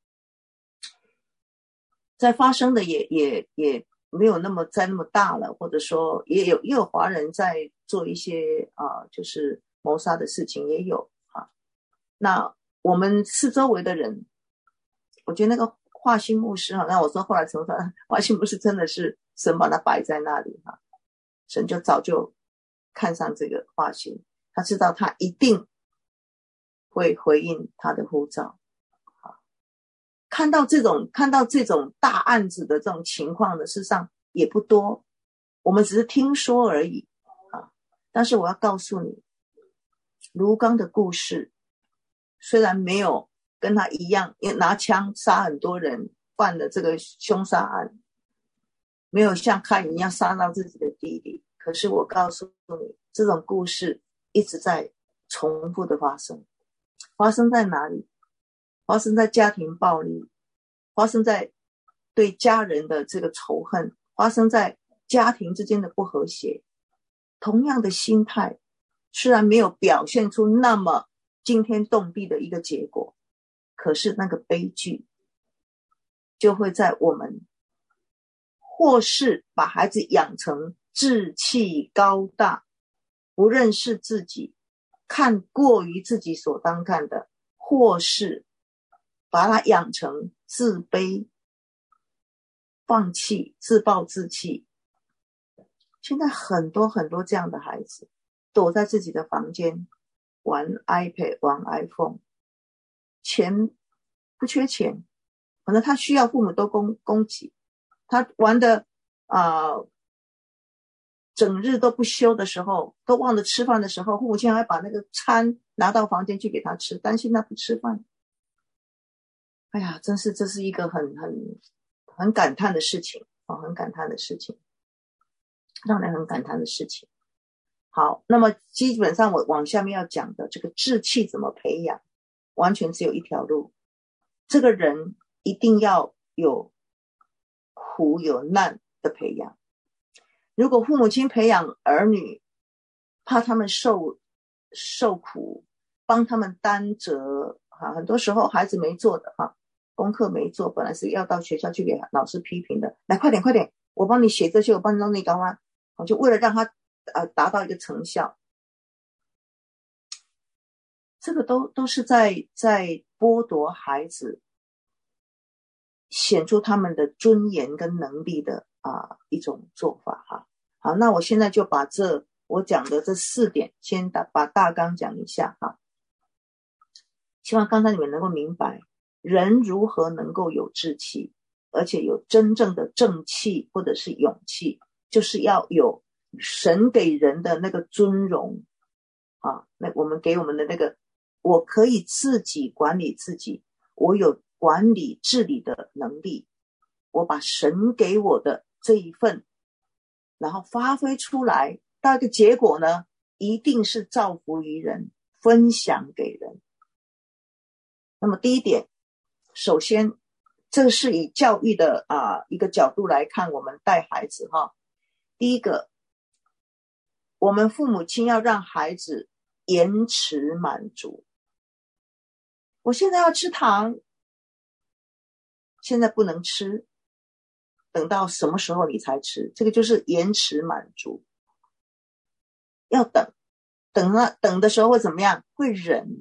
在发生的也也也没有那么再那么大了，或者说也有也有华人在做一些啊、呃、就是谋杀的事情也有啊。那我们四周围的人，我觉得那个华歆牧师哈，那我说后来怎么办？华歆牧师真的是神把他摆在那里哈，神就早就看上这个华歆，他知道他一定会回应他的呼召。看到这种看到这种大案子的这种情况的，事实上也不多，我们只是听说而已啊。但是我要告诉你，卢刚的故事虽然没有跟他一样拿枪杀很多人，犯了这个凶杀案，没有像开一样杀到自己的弟弟，可是我告诉你，这种故事一直在重复的发生。发生在哪里？发生在家庭暴力，发生在对家人的这个仇恨，发生在家庭之间的不和谐。同样的心态，虽然没有表现出那么惊天动地的一个结果，可是那个悲剧就会在我们或是把孩子养成志气高大，不认识自己，看过于自己所当看的，或是把他养成自卑、放弃、自暴自弃。现在很多很多这样的孩子躲在自己的房间玩 iPad 玩 iPhone， 钱不缺钱，可能他需要父母都供供给，他玩的啊、呃，整日都不休的时候，都忘了吃饭的时候，父母亲还把那个餐拿到房间去给他吃，担心他不吃饭。哎呀，真是这是一个很很很感叹的事情啊、哦，很感叹的事情，让人很感叹的事情。好，那么基本上我往下面要讲的这个志气怎么培养，完全只有一条路，这个人一定要有苦有难的培养。如果父母亲培养儿女，怕他们受受苦，帮他们担责啊，很多时候孩子没做的哈，功课没做，本来是要到学校去给老师批评的，来快点快点，我帮你写这些，我帮你弄那个啊， 就为了让他呃达到一个成效，这个都都是在在剥夺孩子显出他们的尊严跟能力的啊、呃、一种做法哈。好，那我现在就把这我讲的这四点先打把大纲讲一下哈。希望刚才你们能够明白，人如何能够有志气，而且有真正的正气或者是勇气，就是要有神给人的那个尊荣啊，那我们给我们的那个，我可以自己管理自己，我有管理治理的能力，我把神给我的这一份然后发挥出来，到一个结果呢，一定是造福于人，分享给人。那么第一点，首先这是以教育的啊、呃、一个角度来看我们带孩子哈。第一个，我们父母亲要让孩子延迟满足。我现在要吃糖，现在不能吃，等到什么时候你才吃，这个就是延迟满足。要等，等了等的时候会怎么样？会忍。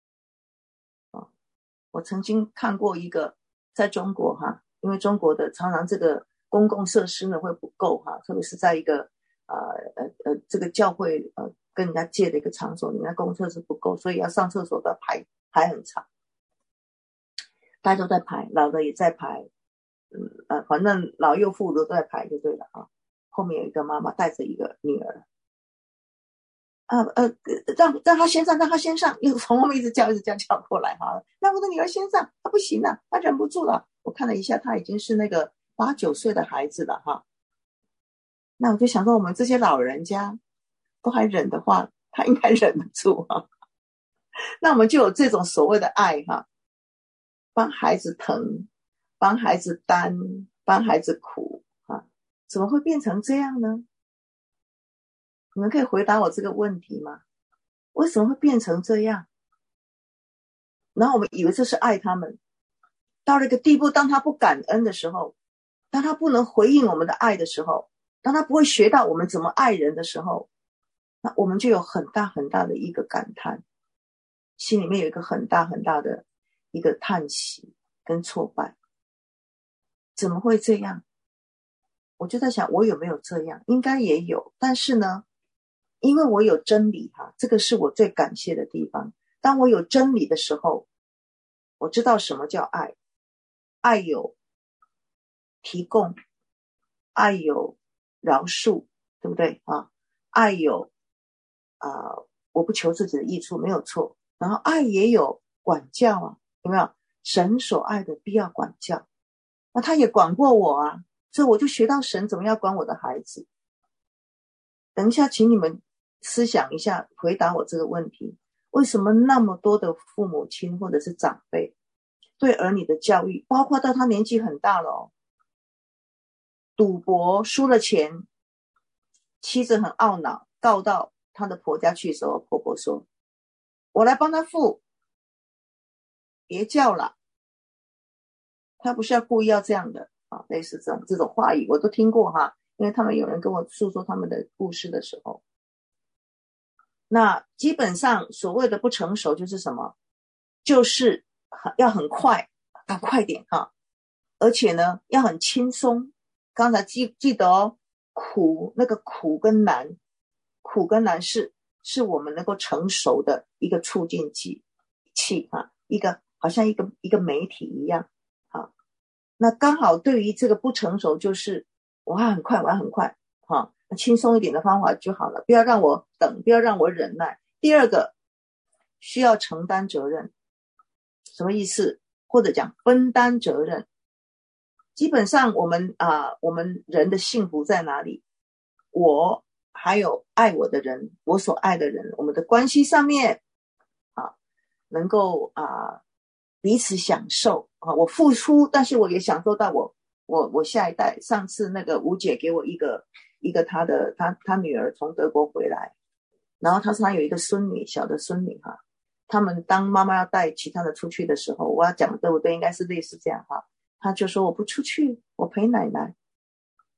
我曾经看过一个，在中国哈，因为中国的常常这个公共设施呢会不够哈，特别是在一个呃呃呃这个教会呃跟人家借的一个场所，里面公共设施不够，所以要上厕所的排排很长，大家都在排，老的也在排，嗯呃反正老幼妇孺都在排就对了啊。后面有一个妈妈带着一个女儿。呃呃，让让他先上，让他先上，又从后面一直叫，一直叫叫过来哈。让我的女儿先上，她不行了，她忍不住了。我看了一下，她已经是那个八九岁的孩子了哈。那我就想说，我们这些老人家都还忍的话，他应该忍得住哈。那我们就有这种所谓的爱哈，帮孩子疼，帮孩子担，帮孩子苦啊，怎么会变成这样呢？你们可以回答我这个问题吗？为什么会变成这样？然后我们以为这是爱他们，到了一个地步，当他不感恩的时候，当他不能回应我们的爱的时候，当他不会学到我们怎么爱人的时候，那我们就有很大很大的一个感叹，心里面有一个很大很大的一个叹息跟挫败。怎么会这样？我就在想，我有没有这样？应该也有，但是呢，因为我有真理哈，这个是我最感谢的地方。当我有真理的时候，我知道什么叫爱。爱有提供，爱有饶恕，对不对啊？爱有啊、呃，我不求自己的益处，没有错。然后爱也有管教啊，有没有？神所爱的必要管教，那他也管过我啊，所以我就学到神怎么样管我的孩子。等一下，请你们思想一下，回答我这个问题：为什么那么多的父母亲或者是长辈对儿女的教育，包括到他年纪很大了哦，赌博输了钱，妻子很懊恼，告到他的婆家去的时候，婆婆说：“我来帮他付，别叫了。”他不是要故意要这样的啊，类似这种这种话语我都听过哈，因为他们有人跟我诉说他们的故事的时候，那基本上所谓的不成熟就是什么？就是要很快，要快点哈，而且呢要很轻松。刚才记记得哦，苦那个苦跟难，苦跟难是是我们能够成熟的一个促进剂器哈，一个好像一个一个媒体一样啊。那刚好对于这个不成熟，就是我要很快，我要很快哈，轻松一点的方法就好了，不要让我等，不要让我忍耐。第二个，需要承担责任，什么意思？或者讲分担责任。基本上我们啊、呃，我们人的幸福在哪里？我还有爱我的人，我所爱的人，我们的关系上面啊，能够啊、呃、彼此享受啊。我付出，但是我也享受到我我我下一代。上次那个吴姐给我一个一个她的她她女儿从德国回来，然后她说她有一个孙女，小的孙女哈。他们当妈妈要带其他的出去的时候，我要讲的对不对？应该是类似这样哈。他就说我不出去，我陪奶奶。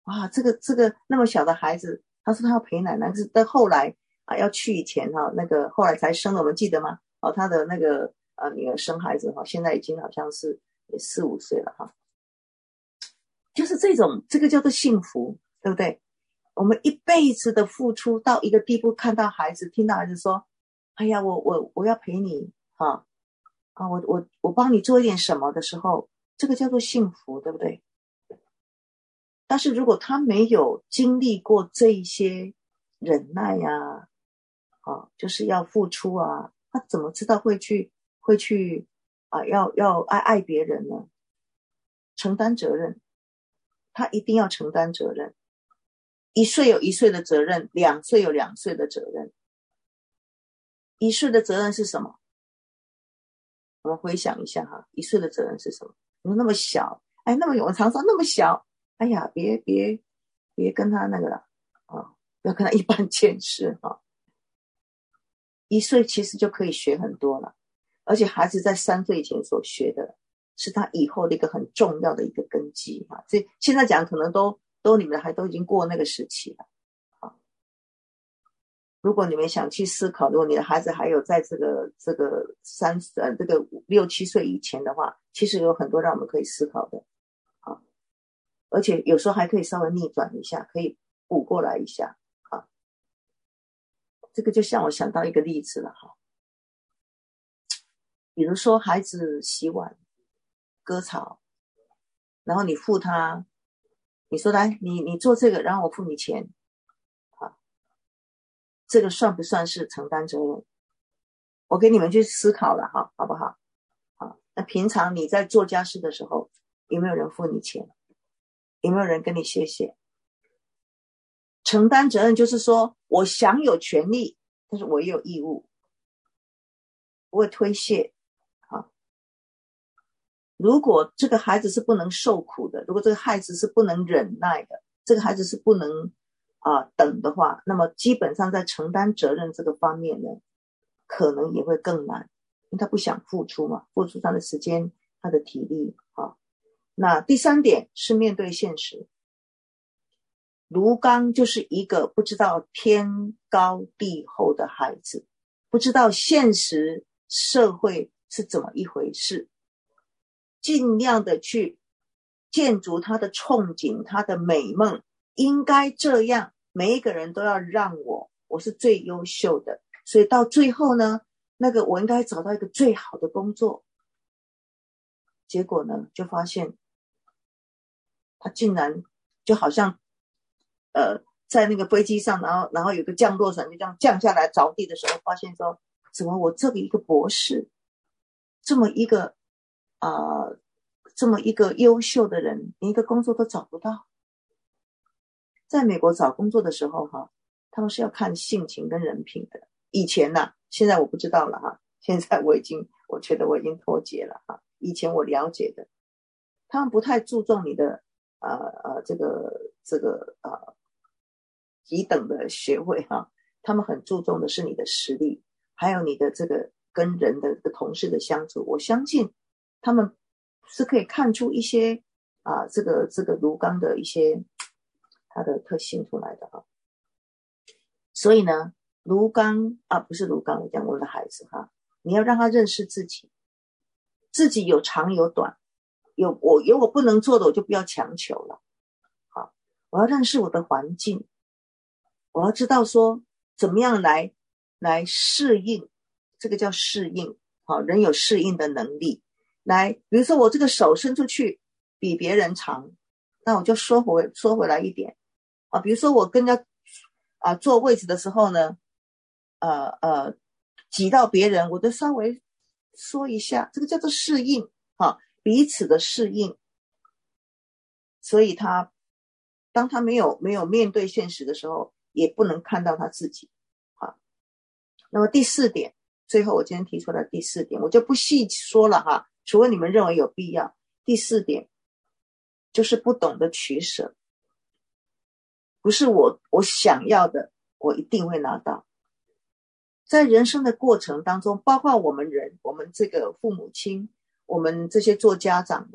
啊，这个这个那么小的孩子，他说他要陪奶奶，是但后来啊要去以前哈、啊，那个后来才生的，我们记得吗？哦，他的那个呃女儿生孩子哈、啊，现在已经好像是也四五岁了哈、啊，就是这种这个叫做幸福，对不对？我们一辈子的付出到一个地步，看到孩子，听到孩子说：“哎呀，我我我要陪你哈啊，我我我帮你做一点什么的时候，这个叫做幸福，对不对？”但是如果他没有经历过这一些忍耐呀、啊，啊，就是要付出啊，他怎么知道会去会去啊，要要爱爱别人呢？承担责任，他一定要承担责任。一岁有一岁的责任，两岁有两岁的责任。一岁的责任是什么？我们回想一下哈，一岁的责任是什么？你说那么小，哎，那么我常说那么小，哎呀，别别别跟他那个了啊，不要跟他一般见识啊。一岁其实就可以学很多了，而且孩子在三岁以前所学的，是他以后的一个很重要的一个根基哈。所以现在讲可能都都你们还都已经过那个时期了啊。如果你们想去思考，如果你的孩子还有在这个这个三呃这个六七岁以前的话，其实有很多让我们可以思考的啊，而且有时候还可以稍微逆转一下，可以补过来一下啊。这个就像我想到一个例子了哈，比如说孩子洗碗、割草，然后你付他，你说来你你做这个，然后我付你钱啊，这个算不算是承担责任？我给你们去思考了哈，好不好？好，那平常你在做家事的时候，有没有人付你钱？有没有人跟你谢谢？承担责任就是说我享有权利，但是我也有义务，不会推卸啊。如果这个孩子是不能受苦的，如果这个孩子是不能忍耐的，这个孩子是不能啊、呃、等的话，那么基本上在承担责任这个方面呢，可能也会更难，因为他不想付出嘛，付出他的时间、他的体力啊。那第三点是面对现实，卢刚就是一个不知道天高地厚的孩子，不知道现实社会是怎么一回事，尽量的去建筑他的憧憬，他的美梦，应该这样，每一个人都要让我，我是最优秀的，所以到最后呢，那个我应该找到一个最好的工作。结果呢，就发现他竟然就好像呃在那个飞机上，然后然后有个降落伞就这样降下来着地的时候，发现说怎么我这个一个博士，这么一个啊、呃、这么一个优秀的人，连一个工作都找不到。在美国找工作的时候哈，他们是要看性情跟人品的。以前呐、啊，现在我不知道了哈，现在我已经我觉得我已经脱节了哈。以前我了解的，他们不太注重你的呃呃这个这个呃几等的学位哈，他们很注重的是你的实力，还有你的这个跟人的这个同事的相处。我相信他们是可以看出一些啊、呃、这个这个卢刚的一些他的特性出来的哈。所以呢，卢刚啊不是卢刚，我讲我的孩子哈，你要让他认识自己，自己有长有短，有我有我不能做的，我就不要强求了。好，我要认识我的环境，我要知道说怎么样来来适应，这个叫适应。好，人有适应的能力。来，比如说我这个手伸出去比别人长，那我就缩回缩回来一点啊。比如说我跟人家啊坐位置的时候呢，呃呃挤到别人，我就稍微缩一下，这个叫做适应啊，彼此的适应。所以他当他没有没有面对现实的时候，也不能看到他自己啊。那么第四点，最后我今天提出来第四点，我就不细说了哈，除非你们认为有必要。第四点就是不懂得取舍，不是我我想要的我一定会拿到。在人生的过程当中，包括我们人，我们这个父母亲，我们这些做家长的，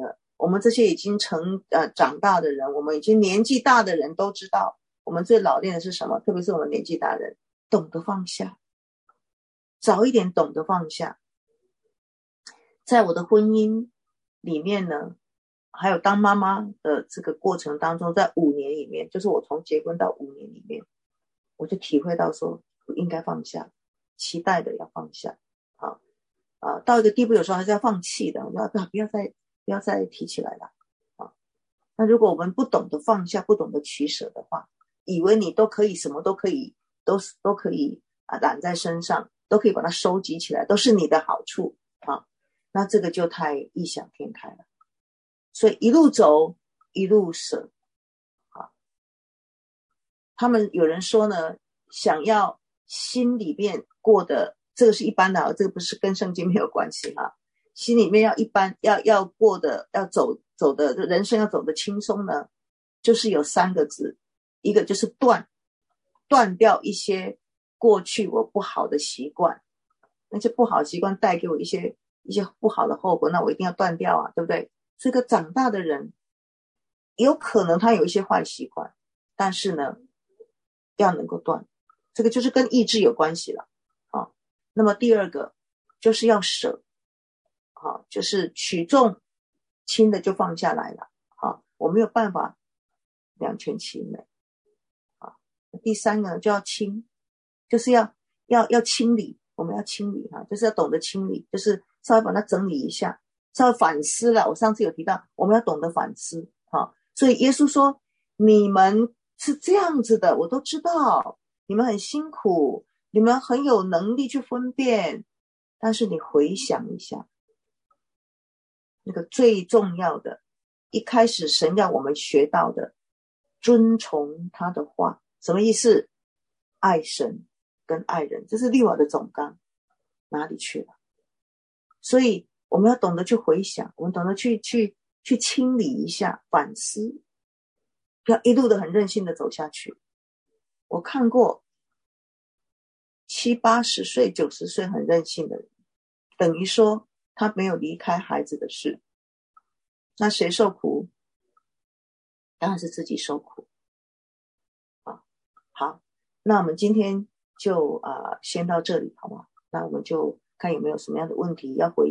我们这些已经成呃长大的人，我们已经年纪大的人都知道，我们最老练的是什么？特别是我们年纪大人，懂得放下，早一点懂得放下。在我的婚姻里面呢，还有当妈妈的这个过程当中，在五年里面，就是我从结婚到五年里面，我就体会到说应该放下，期待的要放下啊啊，到一个地步有时候还是要放弃的，我要不要不要再不要再提起来了啊。那如果我们不懂得放下，不懂得取舍的话，以为你都可以什么都可以都都可以啊揽在身上，都可以把它收集起来，都是你的好处啊，那这个就太异想天开了。所以一路走一路舍啊。他们有人说呢，想要心里面过的，这个是一般的，这个不是跟圣经没有关系哈。心里面要一般要要过的要走走的人生要走的轻松呢，就是有三个字，一个就是断，断掉一些过去我不好的习惯，那些不好的习惯带给我一些一些不好的后果，那我一定要断掉啊，对不对？这个长大的人有可能他有一些坏习惯，但是呢要能够断，这个就是跟意志有关系了啊。那么第二个就是要舍啊，就是取重轻的就放下来了啊，我没有办法两全其美啊。第三个就要清，就是要要要清理，我们要清理啊，就是要懂得清理，就是稍微把它整理一下，稍微反思了。我上次有提到我们要懂得反思啊，所以耶稣说你们是这样子的，我都知道，你们很辛苦，你们很有能力去分辨，但是你回想一下，那个最重要的，一开始神要我们学到的，遵从他的话，什么意思？爱神跟爱人，这是律法的总纲，哪里去了？所以我们要懂得去回想，我们懂得去去去清理一下，反思，不要一路的很任性的走下去。我看过七八十岁、九十岁很任性的人，等于说他没有离开孩子的事，那谁受苦？当然是自己受苦啊。好，那我们今天就啊、呃、先到这里，好吗？那我们就看有没有什么样的问题要回。